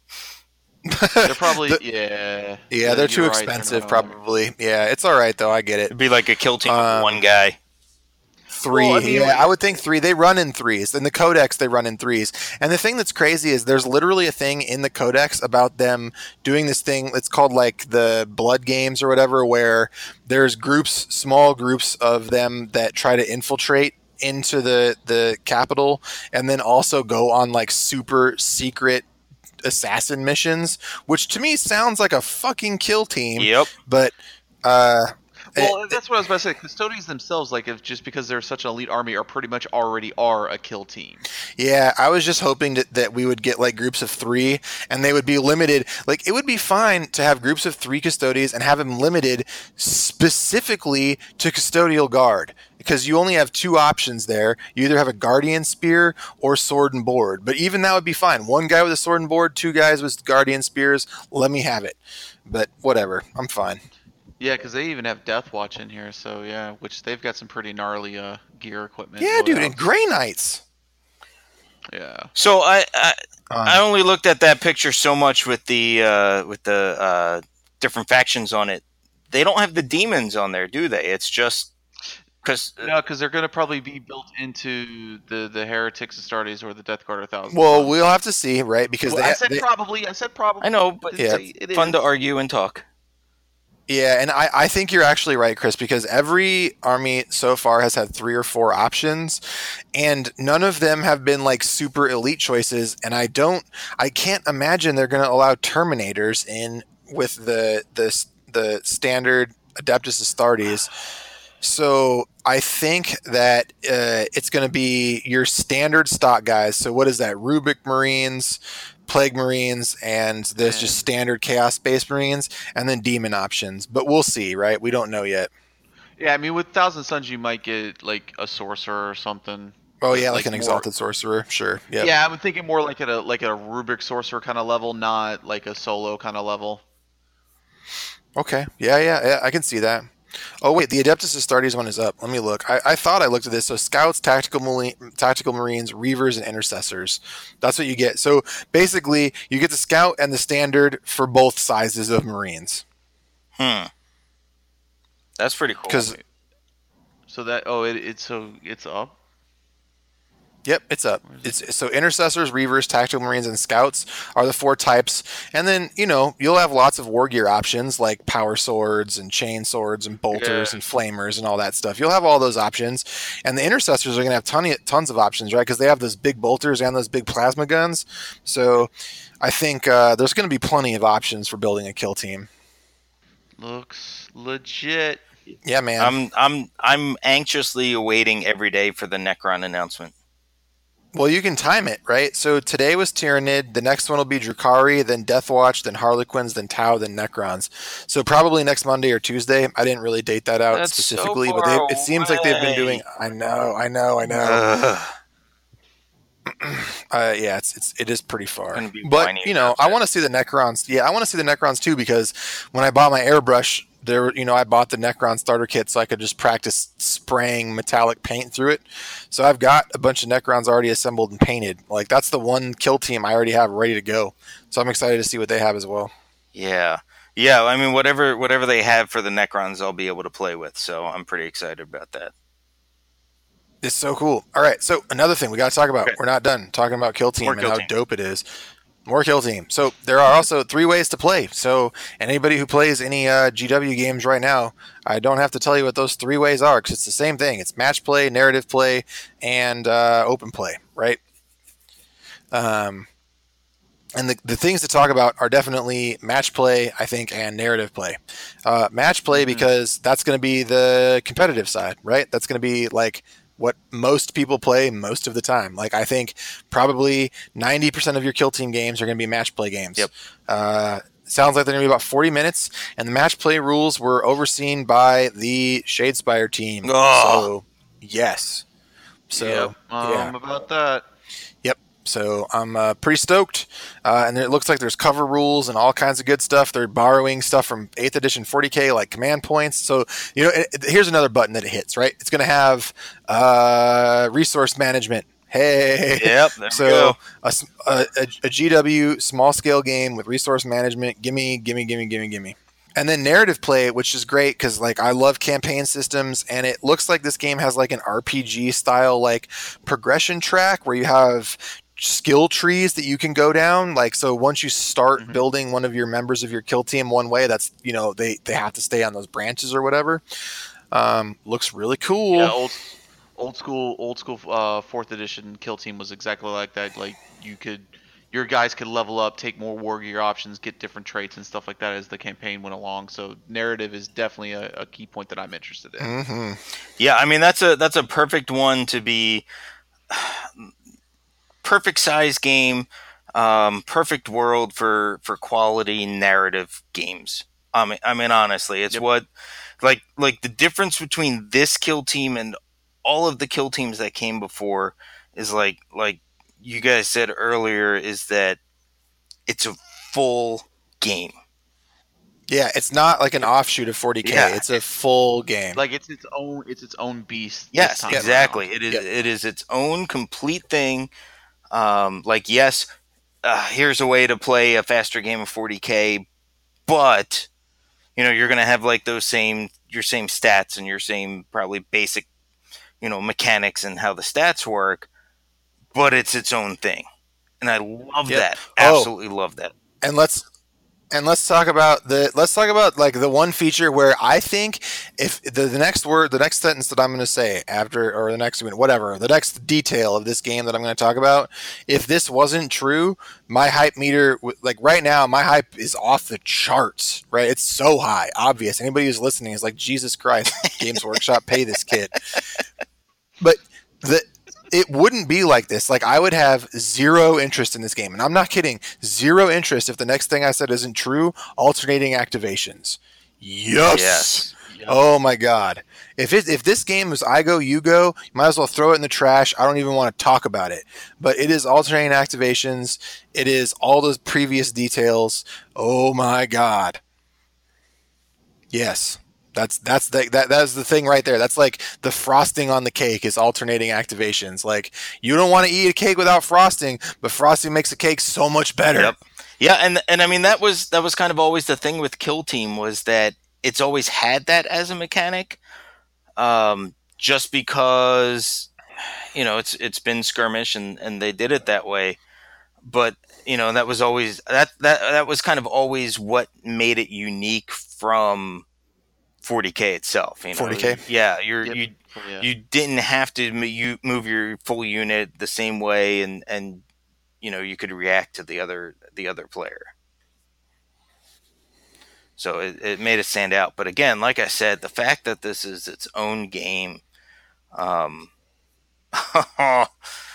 They're probably The- yeah. yeah, they're you're too right, expensive, not- probably. Yeah, it's all right though. I get it. It'd be like a kill team Um, with one guy. Three. Well, I mean, yeah, like- I would think three. They run in threes. In the codex, they run in threes. And the thing that's crazy is there's literally a thing in the codex about them doing this thing. It's called like the blood games or whatever, where there's groups, small groups of them that try to infiltrate into the the capital, and then also go on like super secret assassin missions, which to me sounds like a fucking kill team. Yep. But uh, Well, that's what I was about to say. Custodians themselves, like, if just because they're such an elite army, are pretty much already are a kill team. yeah, I was just hoping that, that we would get like groups of three, and they would be limited. Like it would be fine to have groups of three custodians and have them limited specifically to custodial guard, because you only have two options there. You either have a guardian spear or sword and board. But even that would be fine. One guy with a sword and board, two guys with guardian spears. Let me have it. But whatever, I'm fine. Yeah, because they even have Death Watch in here, so yeah, which they've got some pretty gnarly uh, gear equipment. Yeah, dude, loadouts. and Grey Knights. Yeah. So I, I Um, I only looked at that picture so much with the uh, with the uh, different factions on it. They don't have the demons on there, do they? It's just Because No, because they're going to probably be built into the the Heretics Astartes or the Death Guard or Thousand Well, Sons. we'll have to see, right? Because Well, they, I said they probably. I said probably. I know, I but didn't yeah, say it fun is. to argue and talk. yeah, and I, I think you're actually right, Chris, because every army so far has had three or four options, and none of them have been like super elite choices. And I don't, I can't imagine they're going to allow Terminators in with the the the standard Adeptus Astartes. So I think that uh, it's going to be your standard stock guys. So what is that? Rubik Marines, Plague Marines, and there's just And standard Chaos Space Marines, and then Demon options. But we'll see, right? We don't know yet. yeah, I mean, with Thousand Sons, you might get like a sorcerer or something. Oh But yeah, like like an more. Exalted Sorcerer, sure. Yep. Yeah, I'm thinking more like at a like a Rubik sorcerer kind of level, not like a solo kind of level. Okay. Yeah, yeah, yeah. I can see that. Oh wait, the Adeptus Astartes one is up. Let me look. I, I thought I looked at this. So scouts, tactical Mali- tactical marines, reavers, and intercessors. That's what you get. So basically, you get the scout and the standard for both sizes of marines. Hmm. That's pretty cool. Because So that oh, it, it's so it's up. yep, it's up. It's so intercessors, reavers, tactical marines, and scouts are the four types. And then you know you'll have lots of war gear options like power swords and chain swords and bolters Yeah. and flamers and all that stuff. You'll have all those options. And the intercessors are going to have ton, tons of options, right? Because they have those big bolters and those big plasma guns. So I think uh, there's going to be plenty of options for building a kill team. Looks legit. Yeah, man. I'm I'm I'm anxiously awaiting every day for the Necron announcement. Well, you can time it, right? So today was Tyranid, the next one will be Drukhari, then Deathwatch, then Harlequins, then Tau, then Necrons. So probably next Monday or Tuesday. I didn't really date that out That's specifically, so but far they, it seems like they've been away. doing. I know, I know, I know. Ugh. Uh, yeah, it's, it's it is pretty far. Gonna be But whiny you know, about I that. want to see the Necrons. Yeah, I want to see the Necrons too because when I bought my airbrush, there, you know, I bought the Necron starter kit so I could just practice spraying metallic paint through it. So I've got a bunch of Necrons already assembled and painted. Like that's the one kill team I already have ready to go. So I'm excited to see what they have as well. Yeah, yeah. I mean, whatever whatever they have for the Necrons, I'll be able to play with. So I'm pretty excited about that. It's so cool. All right, so another thing we got to talk about. Okay. We're not done talking about Kill Team More and Kill how Team. dope it is. More Kill Team. So there are also three ways to play. So anybody who plays any uh, G W games right now, I don't have to tell you what those three ways are because it's the same thing. It's match play, narrative play, and uh, open play, right? Um, and the, the things to talk about are definitely match play, I think, and narrative play. Uh, match play Mhm. because that's going to be the competitive side, right? That's going to be like what most people play most of the time. Like I think probably ninety percent of your kill team games are going to be match play games. Yep. Uh, sounds like they're going to be about forty minutes, and the match play rules were overseen by the Shadespire team. Oh. So yes. So yep. Um, yeah. about that. So I'm uh, pretty stoked, uh, and it looks like there's cover rules and all kinds of good stuff. They're borrowing stuff from eighth edition forty K, like command points. So you know, it, it, here's another button that it hits. Right, it's going to have uh, resource management. Hey, Yep. There so we go. a, a, a G W small scale game with resource management. Gimme, gimme, gimme, gimme, gimme. And then narrative play, which is great because like I love campaign systems, and it looks like this game has like an R P G style like progression track where you have skill trees that you can go down. Like so, once you start Mhm. building one of your members of your kill team one way, that's you know they they have to stay on those branches or whatever. Um, looks really cool. Yeah, old, old school, old school uh, fourth edition kill team was exactly like that. Like you could, your guys could level up, take more war gear options, get different traits and stuff like that as the campaign went along. So narrative is definitely a, a key point that I'm interested in. hmm Yeah, I mean that's a that's a perfect one to be perfect size game, um, perfect world for for quality narrative games. I mean, I mean honestly, it's Yep. what like like the difference between this kill team and all of the kill teams that came before is like like you guys said earlier is that it's a full game. Yeah, it's not like an offshoot of forty K. Yeah. It's a full game. Like it's its own, it's its own beast. this Yes, time exactly. around. It is Yep. it is its own complete thing. Um, like yes, uh, here's a way to play a faster game of forty K, but you know you're going to have like those same your same stats and your same probably basic you know, mechanics and how the stats work, but it's its own thing. And I love Yep. that. Oh. Absolutely love that. And let's and let's talk about the let's talk about like the one feature where I think if the, the next word, the next sentence that I'm going to say after, or the next whatever, the next detail of this game that I'm going to talk about, if this wasn't true, my hype meter, like right now, my hype is off the charts. Right, it's so high. Obvious. Anybody who's listening is like, Jesus Christ, Games Workshop, pay this kid. But the it wouldn't be like this. Like, I would have zero interest in this game. And I'm not kidding. Zero interest if the next thing I said isn't true. Alternating activations. Yes. Yes. Oh, my God. If it, if this game is I go, you go, you might as well throw it in the trash. I don't even want to talk about it. But it is alternating activations. It is all those previous details. Oh, my God. Yes. That's that's the, that that's the thing right there. That's like the frosting on the cake is alternating activations. Like, you don't want to eat a cake without frosting, but frosting makes the cake so much better. Yep. Yeah, and and I mean that was that was kind of always the thing with Kill Team, was that it's always had that as a mechanic. Um, just because, you know, it's it's been skirmish and, and they did it that way. But, you know, that was always that that that was kind of always what made it unique from forty K itself, you know. forty K? Yeah, you're Yep. you Yeah. you didn't have to m- you move your full unit the same way, and and you know, you could react to the other the other player. So it, it made it stand out. But again, like I said, the fact that this is its own game, um, uh,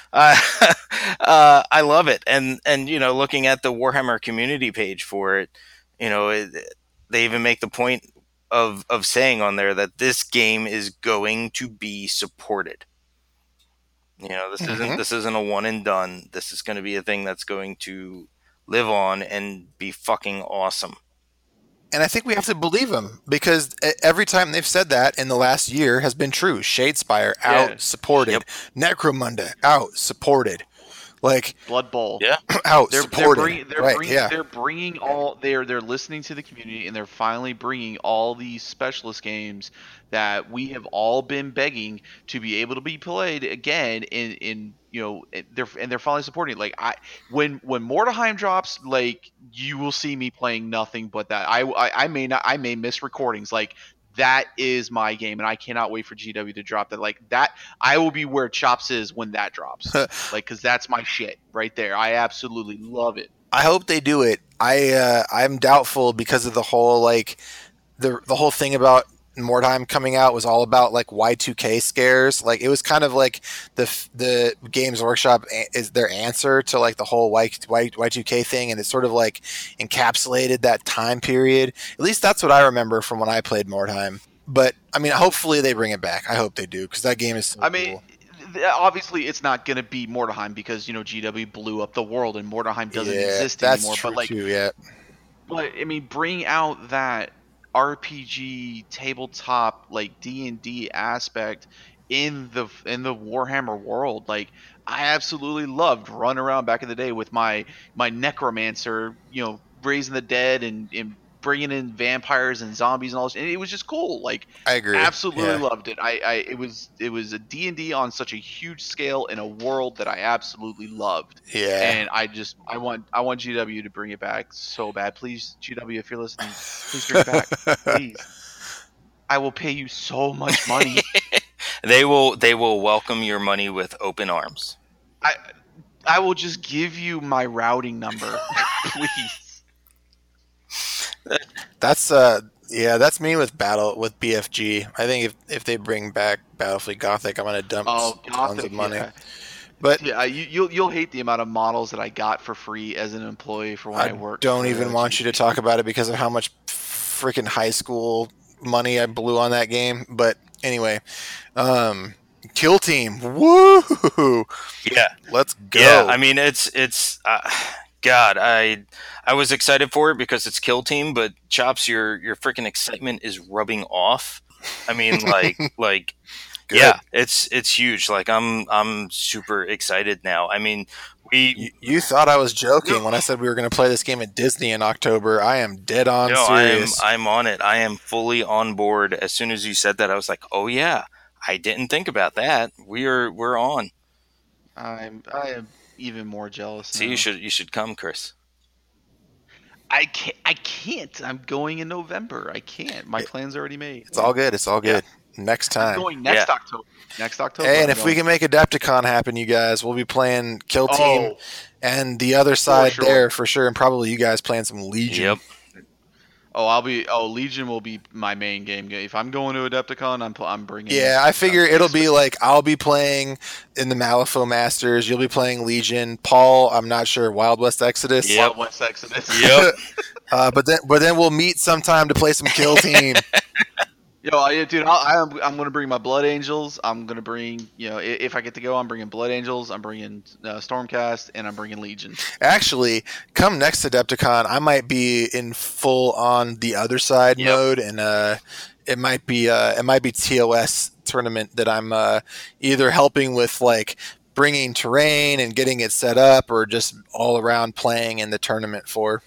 uh, I love it. And and you know, looking at the Warhammer community page for it, you know, it, they even make the point of of saying on there that this game is going to be supported. You know, this Mhm. isn't this isn't a one and done. This is going to be a thing that's going to live on and be fucking awesome. And I think we have to believe them, because e- every time they've said that in the last year has been true. Shadespire, out, Yeah. supported. Yep. Necromunda, out, supported. Like, Blood Bowl. Yeah. out, They're, they're, supported. bringing, they're, right, bringing, yeah. they're bringing all they're they're listening to the community, and they're finally bringing all these specialist games that we have all been begging to be able to be played again. In in you know, they're and they're finally supporting it. Like, I when when Mordheim drops, like, you will see me playing nothing but that. I I, I may not I may miss recordings. Like, that is my game, and I cannot wait for G W to drop that. Like, that, I will be where Chops is when that drops. Like, because that's my shit right there. I absolutely love it. I hope they do it. I uh, I'm doubtful, because of the whole like the the whole thing about Mordheim coming out was all about like Y two K scares. Like, it was kind of like the the Games Workshop is their answer to like the whole Y two K thing, and it sort of like encapsulated that time period. At least that's what I remember from when I played Mordheim. But I mean, hopefully they bring it back. I hope they do, because that game is so I mean, cool. th- obviously it's not going to be Mordheim, because, you know, G W blew up the world and Mordheim doesn't yeah, exist that's anymore. true But like, too. Yeah. but I mean, bring out that R P G tabletop, like, D and D aspect in the in the Warhammer world. Like, I absolutely loved running around back in the day with my my necromancer, you know, raising the dead and, and bringing in vampires and zombies and all this. And it was just cool. Like, I agree. absolutely Yeah. loved it. I, I it was it was a D and D on such a huge scale in a world that I absolutely loved. Yeah. And I just I want I want G W to bring it back so bad. Please, G W, if you're listening, please bring it back. Please. I will pay you so much money. They will they will welcome your money with open arms. I I will just give you my routing number. Please. That's uh yeah, that's me with battle with B F G. I think if if they bring back Battlefleet Gothic, I'm gonna dump Oh, tons Gothic, of money. yeah. But Yeah, you, you'll you'll hate the amount of models that I got for free as an employee for when I, I worked. don't for, even uh, want G- you to talk about it because of how much freaking high school money I blew on that game. But anyway, um, Kill Team, woo! Yeah. Let's go. Yeah, I mean it's it's uh, God, I I was excited for it because it's Kill Team, but Chops, your your freaking excitement is rubbing off. I mean, like like Good. yeah, it's it's huge. Like I'm I'm super excited now. I mean, we You, you thought I was joking when I said we were going to play this game at Disney in October. I am dead on no, I am serious. I'm on it. I am fully on board. As soon as you said that, I was like, oh yeah, I didn't think about that. We're we're on. I'm I am even more jealous See, now. you should you should come, Chris. I can't. I can't. I'm going in November. I can't. My It- plans are already made. It's all good. It's all good. Next I'm time. going next Yeah. October. Next October. Hey, and I'm if we going. can make Adepticon happen, you guys, we'll be playing Kill Team Oh, and the other side sure. there for sure, and probably you guys playing some Legion. Yep. oh, I'll be. Oh, Legion will be my main game. If I'm going to Adepticon, I'm pl- I'm bringing. Yeah, I figure I'm- it'll be like I'll be playing in the Malifaux Masters, you'll be playing Legion. Paul, I'm not sure, Wild West Exodus. Yep. Wild West Exodus. Yep. uh, but then, but then we'll meet sometime to play some Kill Team. Yo, I, dude, I'll, I'm I'm gonna bring my Blood Angels. I'm gonna bring, you know, i- if I get to go, I'm bringing Blood Angels. I'm bringing uh, Stormcast, and I'm bringing Legion. Actually, come next Adepticon, I might be in full on the other side Yep. mode, and uh, it might be uh, it might be T O S tournament that I'm uh, either helping with, like bringing terrain and getting it set up, or just all around playing in the tournament for.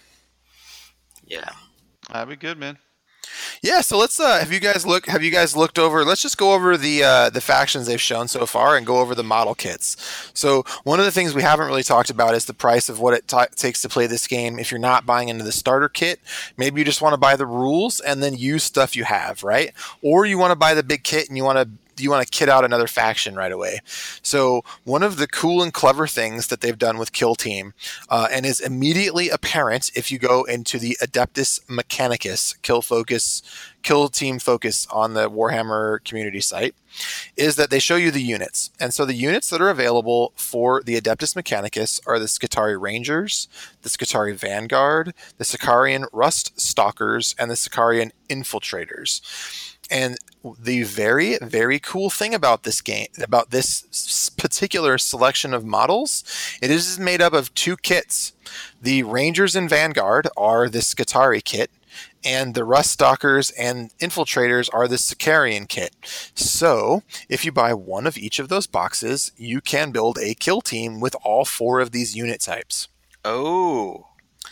Yeah. That'd be good, man. Yeah, so let's uh have you guys look have you guys looked over let's just go over the uh the factions they've shown so far and go over the model kits. So one of the things we haven't really talked about is the price of what it t- takes to play this game. If you're not buying into the starter kit, maybe you just want to buy the rules and then use stuff you have, right? Or you want to buy the big kit and you want to you want to kit out another faction right away. So one of the cool and clever things that they've done with Kill Team, uh, and is immediately apparent if you go into the Adeptus Mechanicus Kill Focus, Kill Team Focus on the Warhammer community site, is that they show you the units. And so the units that are available for the Adeptus Mechanicus are the Skitarii Rangers, the Skitarii Vanguard, the Sicarian Rust Stalkers, and the Sicarian Infiltrators. And the very, very cool thing about this game, about this particular selection of models, it is made up of two kits. The Rangers and Vanguard are the Skitarii kit, and the Rust Stalkers and Infiltrators are the Sicarian kit. So, if you buy one of each of those boxes, you can build a kill team with all four of these unit types. Oh.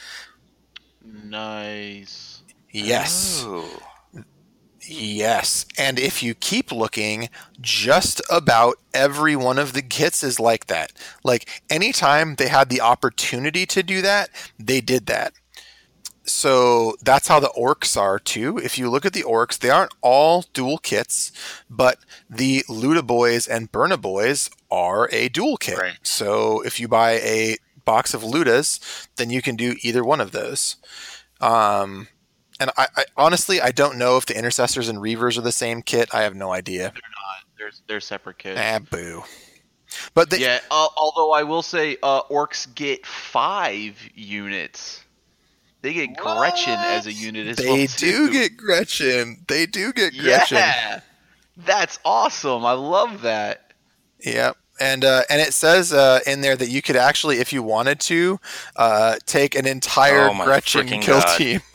Nice. Yes. Oh. Yes, and if you keep looking, just about every one of the kits is like that. Like, anytime they had the opportunity to do that, they did that. So that's how the orcs are too. If you look at the orcs, they aren't all dual kits, but the Luda Boys and Burna Boys are a dual kit. Right. So if you buy a box of Ludas, then you can do either one of those. Um... And I, I honestly, I don't know if the Intercessors and Reavers are the same kit. I have no idea. They're not. They're they're separate kids. Ah, boo. But they, Yeah. Uh, although I will say, uh, orcs get five units. They get Gretchen as a unit as well they too. do get Gretchen. They do get Gretchen. Yeah. That's awesome. I love that. Yep. And uh, and it says uh, in there that you could actually, if you wanted to, uh, take an entire Oh my Gretchen freaking kill God. team.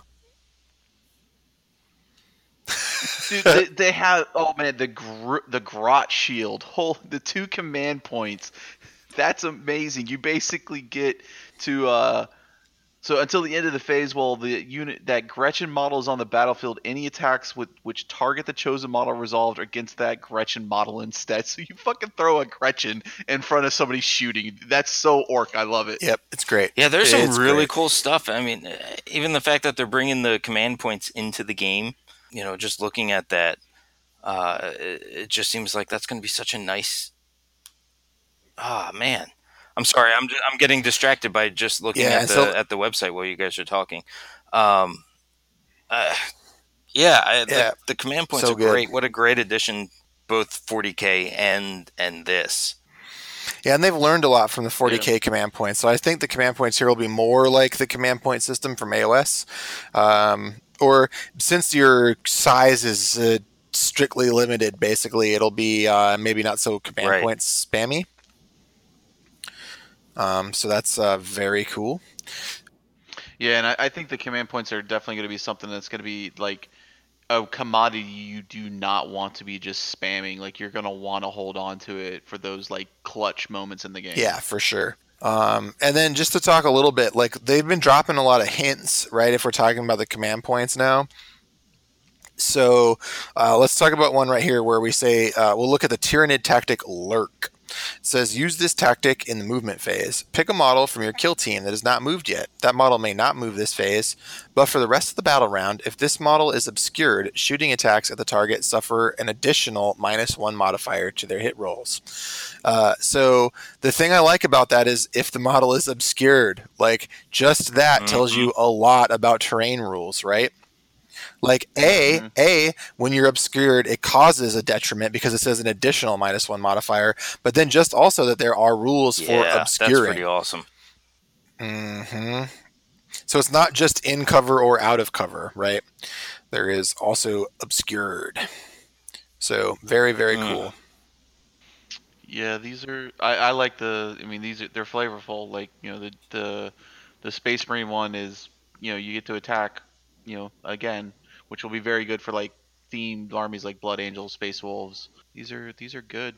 Dude, they, they have oh man the gr- the grot shield, whole the two command points. That's amazing. You basically get to uh, so until the end of the phase, while the unit that Gretchen model is on the battlefield, any attacks with which target the chosen model resolved against that Gretchen model instead. So you fucking throw a Gretchen in front of somebody shooting. That's so orc. I love it. Yep, it's great. Yeah, there's some It's really great. cool stuff. I mean, uh, even the fact that they're bringing the command points into the game, you know, just looking at that, uh, it, it just seems like that's going to be such a nice. Ah, man. I'm sorry. I'm I'm getting distracted by just looking Yeah, at the so- at the website while you guys are talking. Um, uh, yeah, I, Yeah, the, the command points so are good. great. What a great addition, both forty K and and this. Yeah, and they've learned a lot from the forty K command points. So I think the command points here will be more like the command point system from A O S. Um, or since your size is uh, strictly limited, basically, it'll be uh, maybe not so command Right. points spammy. Um, so that's uh, very cool. Yeah, and I, I think the command points are definitely going to be something that's going to be like a commodity you do not want to be just spamming. Like you're going to want to hold on to it for those like clutch moments in the game. Yeah, for sure. Um, and then just to talk a little bit, like they've been dropping a lot of hints, right? If we're talking about the command points now. So uh, let's talk about one right here where we say uh, we'll look at the Tyranid tactic Lurk. It says use this tactic in the movement phase. Pick a model from your kill team that has not moved yet. That model may not move this phase, but for the rest of the battle round, if this model is obscured, shooting attacks at the target suffer an additional minus one modifier to their hit rolls. Uh, so the thing I like about that is if the model is obscured, like just that mm-hmm. tells you a lot about terrain rules, right? Like A, mm-hmm. A, when you're obscured, it causes a detriment because it says an additional minus one modifier. But then just also that there are rules yeah, for obscuring. That's pretty awesome. Mm-hmm. So it's not just in cover or out of cover, right? There is also obscured. So very, very mm. cool. Yeah, these are. I, I like the. I mean, these are. They're flavorful. Like you know, the the the Space Marine one is. You know, you get to attack. You know, again. Which will be very good for like themed armies like Blood Angels, Space Wolves. These are these are good.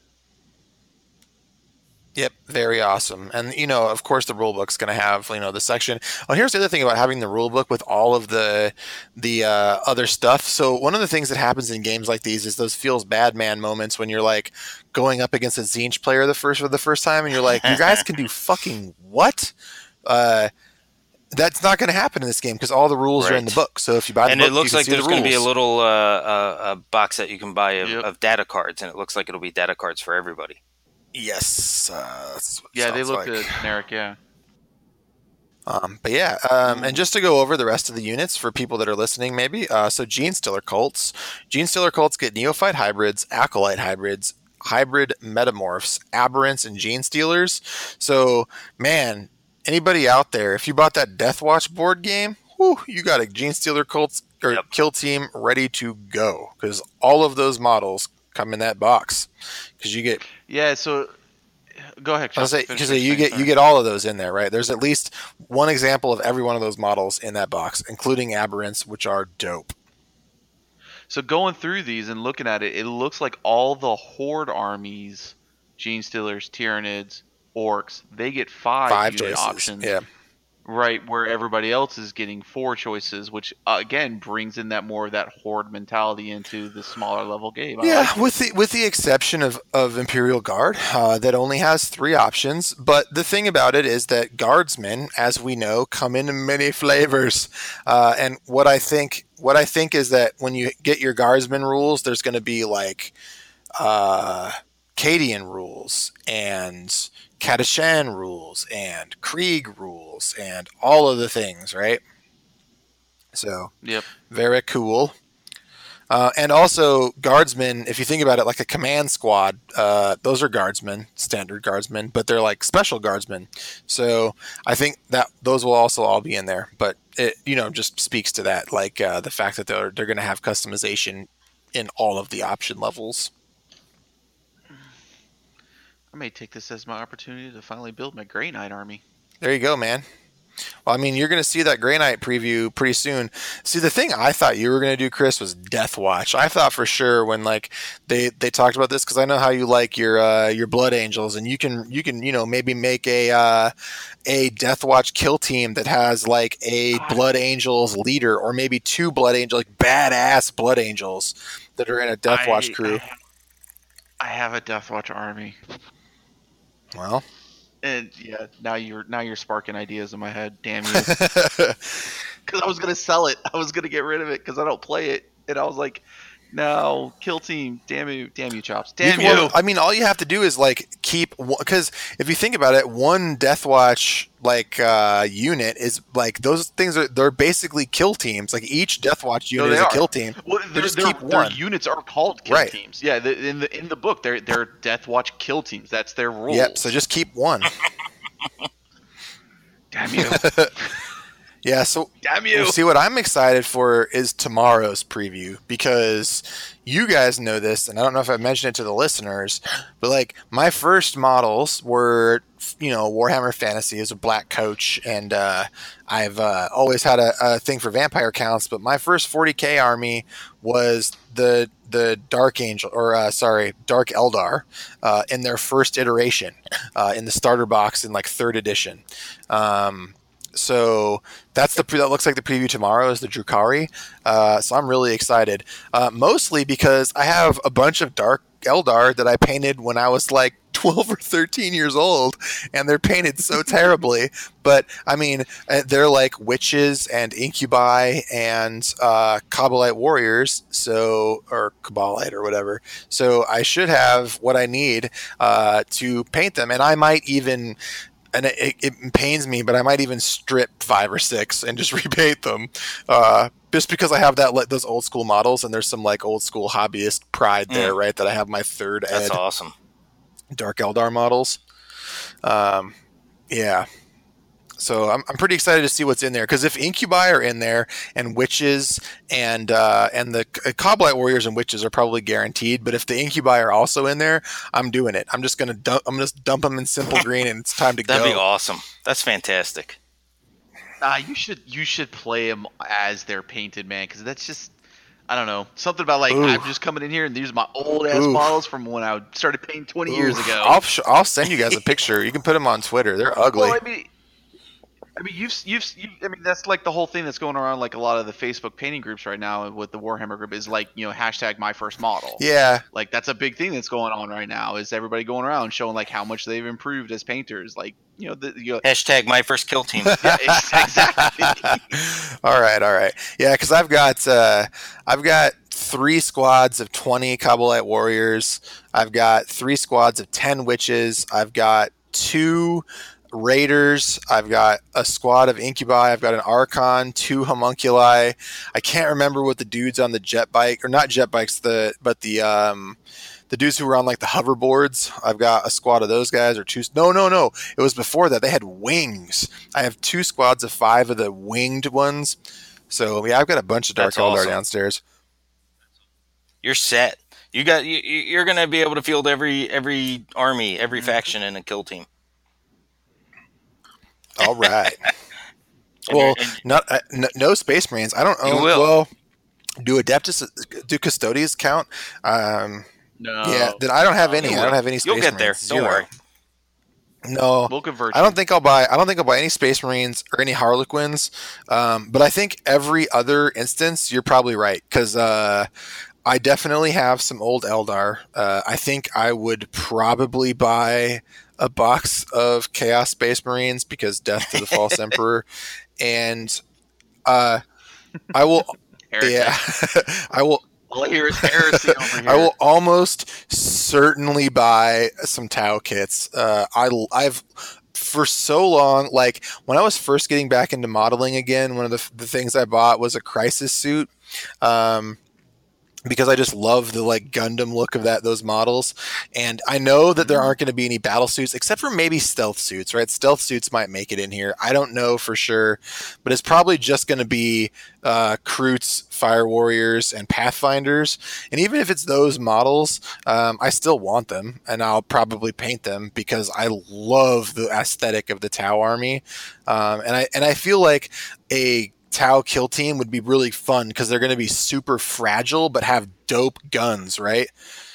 Yep, very awesome. And you know, of course, the rulebook's going to have you know the section. Oh, here's the other thing about having the rulebook with all of the the uh, other stuff. So one of the things that happens in games like these is those feels bad man moments when you're like going up against a Tzeentch player the first for the first time, and you're like, you guys can do fucking what? Uh, That's not going to happen in this game because all the rules right. are in the book. So if you buy the and book, it looks you can like see there's the going to be a rules. little uh, uh, a box that you can buy of, yep. of data cards, and it looks like it'll be data cards for everybody. Yes. Uh, that's what it yeah, they sounds look like. good, generic. Yeah. Um, but yeah, um, and just to go over the rest of the units for people that are listening, maybe. Uh, so Genestealer cults. Genestealer cults get Neophyte hybrids, Acolyte hybrids, hybrid metamorphs, aberrants, and Genestealers. So man. Anybody out there, if you bought that Deathwatch board game, whew, you got a Genestealer cults or yep. kill team ready to go because all of those models come in that box. Because you get yeah. So go ahead. Because you get sorry. you get all of those in there, right? There's at least one example of every one of those models in that box, including aberrants, which are dope. So going through these and looking at it, it looks like all the Horde armies, Genestealers, Tyranids, Orcs, they get five, five unit choices. options. Yeah. Right, where everybody else is getting four choices, which uh, again brings in that more of that horde mentality into the smaller level game. I yeah, like with the with the exception of, of Imperial Guard, uh, that only has three options. But the thing about it is that Guardsmen, as we know, come in many flavors. Uh, and what I think what I think is that when you get your Guardsmen rules, there's going to be like uh, Cadian rules and Kadashan rules and Krieg rules and all of the things, right? So, yep, very cool. Uh, and also, Guardsmen, if you think about it, like a command squad, uh, those are Guardsmen, standard Guardsmen, but they're like special Guardsmen. So, I think that those will also all be in there. But it, you know, just speaks to that, like uh, the fact that they're they're going to have customization in all of the option levels. I may take this as my opportunity to finally build my Grey Knight army. There you go, man. Well, I mean, you're going to see that Grey Knight preview pretty soon. See, the thing I thought you were going to do, Chris, was Deathwatch. I thought for sure when like they, they talked about this because I know how you like your uh, your Blood Angels, and you can you can you know maybe make a uh, a Deathwatch kill team that has like a Blood Angels leader, or maybe two Blood Angels, like badass Blood Angels that are in a Deathwatch I, crew. I have a Deathwatch army. Well. And yeah, now you're now you're sparking ideas in my head. Damn you! Because I was gonna sell it. I was gonna get rid of it because I don't play it. And I was like, no, kill team. Damn you! Damn you, Chops! Damn you! Well, I mean, all you have to do is like keep because if you think about it, one Deathwatch like uh, unit is like those things are they're basically kill teams. Like each Deathwatch unit no, is are. a kill team. Well, they just their, keep their one. units are called kill right. teams. Yeah, the, in the in the book, they're they're Deathwatch kill teams. That's their rule. Yep. So just keep one. Damn you! Yeah, so damn you! See, what I'm excited for is tomorrow's preview because you guys know this, and I don't know if I mentioned it to the listeners, but like my first models were, you know, Warhammer Fantasy as a black coach, and uh, I've uh, always had a, a thing for vampire counts. But my first forty K army was the the Dark Angel, or uh, sorry, Dark Eldar, uh, in their first iteration uh, in the starter box in like third edition. Um, So that's the pre- that looks like the preview tomorrow is the Drukhari. Uh, so I'm really excited, uh, mostly because I have a bunch of Dark Eldar that I painted when I was like twelve or thirteen years old, and they're painted so terribly. But I mean, uh, they're like witches and incubi and uh, Kabbalite warriors, so or Kabbalite or whatever. So I should have what I need uh, to paint them, and I might even and it, it pains me, but I might even strip five or six and just repaint them, uh, just because I have that like, those old school models, and there's some like old school hobbyist pride there, Mm, right? That I have my third that's ed awesome. Dark Eldar models. Um, yeah, so I'm, I'm pretty excited to see what's in there because if Incubi are in there and witches and uh, and the Kabbalite warriors and witches are probably guaranteed, but if the Incubi are also in there, I'm doing it. I'm just gonna dump, I'm gonna dump them in simple green and it's time to That'd go. be awesome. That's fantastic. Uh, you should you should play them as they're painted, man, because that's just I don't know something about like Ooh. I'm just coming in here and these are my old ass Ooh. models from when I started painting twenty years Ooh, ago. I'll sh- I'll send you guys a picture. You can put them on Twitter. They're ugly. Well, I mean, I mean, you've, you've, you I mean, that's like the whole thing that's going around, like a lot of the Facebook painting groups right now with the Warhammer group is like, you know, hashtag my first model. Yeah, Like that's a big thing that's going on right now. Is everybody going around showing like how much they've improved as painters? Like, you know, the, you know, Hashtag my first kill team. yeah, exactly. all right, all right. Yeah, because I've got uh, I've got three squads of twenty Kabbalite warriors. I've got three squads of ten witches. I've got two raiders. I've got a squad of incubi. I've got an archon, two homunculi. I can't remember what the dudes on the jet bike or not jet bikes, the but the um, the dudes who were on like the hoverboards. I've got a squad of those guys or two. No, no, no. It was before that. They had wings. I have two squads of five of the winged ones. So yeah, I've got a bunch of Dark That's Eldar awesome. downstairs. You're set. You got. You, you're gonna be able to field every every army, every Mhm. faction in a kill team. All right. And Well, you're- and not uh, n- no Space Marines. I don't You own. will. Well, do Adeptus, do Custodes count? Um, No. yeah, then I don't have No. any. You I don't will. have any Space You'll get there. Marines. Don't Zero. worry. No, We'll convert I you. don't think I'll buy. I don't think I'll buy any Space Marines or any Harlequins. Um, but I think every other instance, you're probably right because uh, I definitely have some old Eldar. Uh, I think I would probably buy a box of Chaos Space Marines because Death to the False Emperor, and uh, I will. Heretic. Yeah, I will. All I hear is heresy over here. I will almost certainly buy some Tau kits. Uh, I, I've for so long, like when I was first getting back into modeling again, one of the, the things I bought was a Crisis suit. Um, because I just love the like Gundam look of that those models, and I know that there aren't going to be any battle suits except for maybe stealth suits, right? Stealth suits might make it in here. I don't know for sure, but it's probably just going to be uh, Kroots, Fire Warriors, and Pathfinders. And even if it's those models, um, I still want them, and I'll probably paint them because I love the aesthetic of the Tau army, um, and I and I feel like a Tau kill team would be really fun because they're going to be super fragile but have dope guns, right?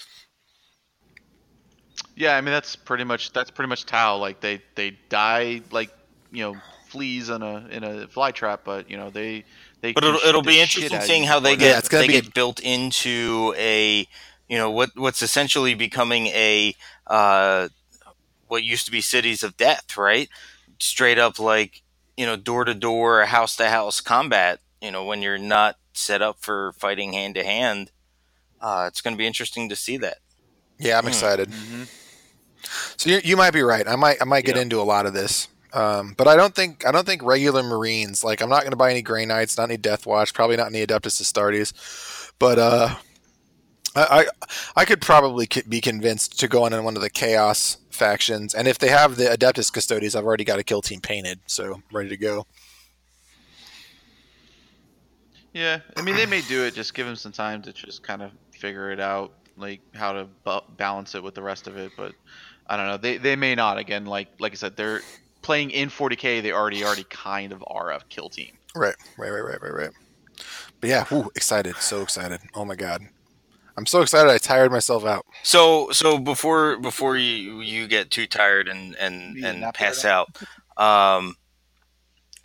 Yeah, I mean that's pretty much that's pretty much Tau. Like they they die like you know fleas in a in a fly trap, but you know they they. But can it'll, shoot it'll the be shit interesting out of seeing you how they before Yeah, get it's gonna they be get built into a you know what what's essentially becoming a uh, what used to be cities of death, right? Straight up like you know door to door, house to house combat. You know when you're not set up for fighting hand to hand. Uh, it's going to be interesting to see that. Yeah, I'm Hmm. excited. hmm So you, you might be right. I might I might get Yeah. into a lot of this, um, but I don't think I don't think regular Marines. Like I'm not going to buy any Grey Knights, not any Death Watch, probably not any Adeptus Astartes. But uh, I, I I could probably c- be convinced to go on in one of the Chaos factions, and if they have the Adeptus Custodes, I've already got a kill team painted, so ready to go. Yeah, I mean they may do it. Just give them some time to just kind of figure it out, like how to bu- balance it with the rest of it. But I don't know. They they may not. Again, like like I said, they're playing in forty K. They already already kind of are a kill team. Right, right, right, right, right, right. But yeah, whew, excited, so excited. Oh my god, I'm so excited. I tired myself out. So so before before you you get too tired and and You get and nap pass there out, um,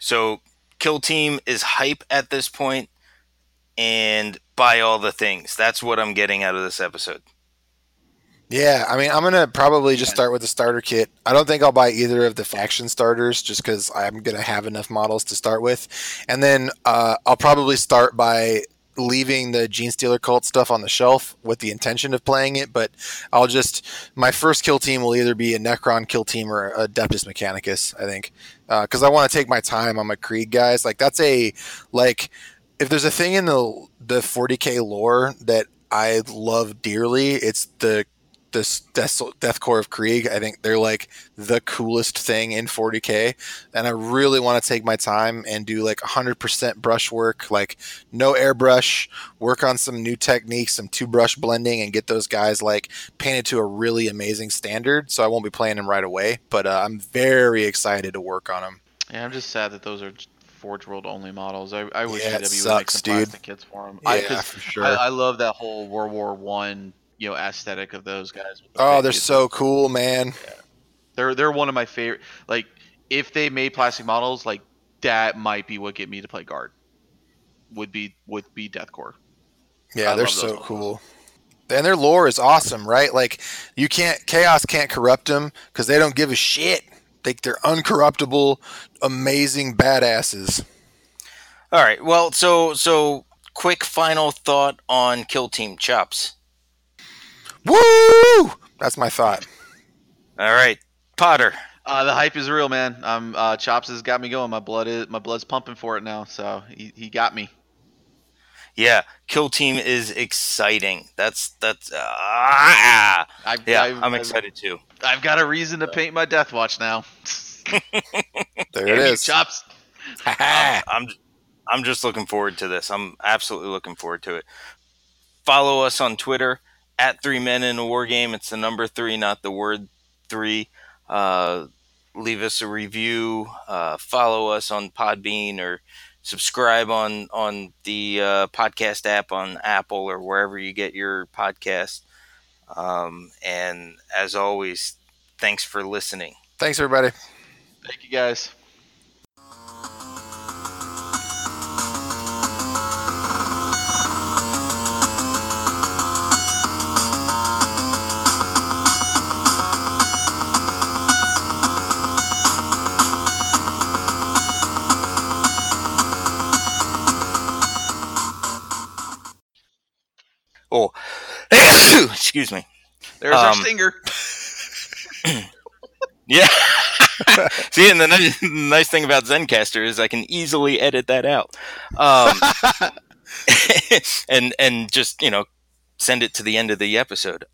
So Kill Team is hype at this point, and buy all the things. That's what I'm getting out of this episode. Yeah, I mean, I'm gonna probably just start with the starter kit. I don't think I'll buy either of the faction starters, just because I'm gonna have enough models to start with, and then uh, I'll probably start by leaving the Gene Stealer cult stuff on the shelf with the intention of playing it. But I'll just my first kill team will either be a Necron kill team or a Adeptus Mechanicus. I think because uh, I want to take my time on my Krieg guys. Like that's a like if there's a thing in the the forty K lore that I love dearly, it's the this Death, Death Core of Krieg. I think they're like the coolest thing in forty K, and I really want to take my time and do like one hundred percent brush work, like no airbrush, work on some new techniques, some two brush blending, and get those guys like painted to a really amazing standard. So I won't be playing them right away, but uh, I'm very excited to work on them. Yeah, I'm just sad that those are Forge World only models. I, I wish Yeah, G W would sucks, make some dude. plastic kits for them. Yeah, I, for sure. I, I love that whole World War One, you know, aesthetic of those guys. With the Oh, big they're kits. so cool, man. Yeah. They're they're one of my favorite. Like, if they made plastic models, like that might be what get me to play guard. Would be would be Deathcore. Yeah, I they're love those so models. cool. And their lore is awesome, right? Like you can't Chaos can't corrupt them because they don't give a shit. They, they're uncorruptible, amazing badasses. All right. Well, so so quick final thought on Kill Team Chops. Woo! That's my thought. All right, Potter. Uh, the hype is real, man. I'm uh, Chops has got me going. My blood is my blood's pumping for it now. So he, he got me. Yeah, Kill Team is exciting. That's that's uh, ah, I've, yeah. I've, I'm I've- excited too. I've got a reason to paint my Death Watch now. There Damn it you, is. Chops. I'm I'm just looking forward to this. I'm absolutely looking forward to it. Follow us on Twitter at Three Men in a War Game. It's the number three, not the word three. Uh, leave us a review. Uh, follow us on Podbean or subscribe on on the uh, podcast app on Apple or wherever you get your podcast. Um, and as always, thanks for listening. Thanks, everybody. Thank you, guys. Oh, excuse me. There's our Um, stinger. Yeah. See, and the nice, the nice thing about Zencastr is I can easily edit that out, um, and and just you know send it to the end of the episode.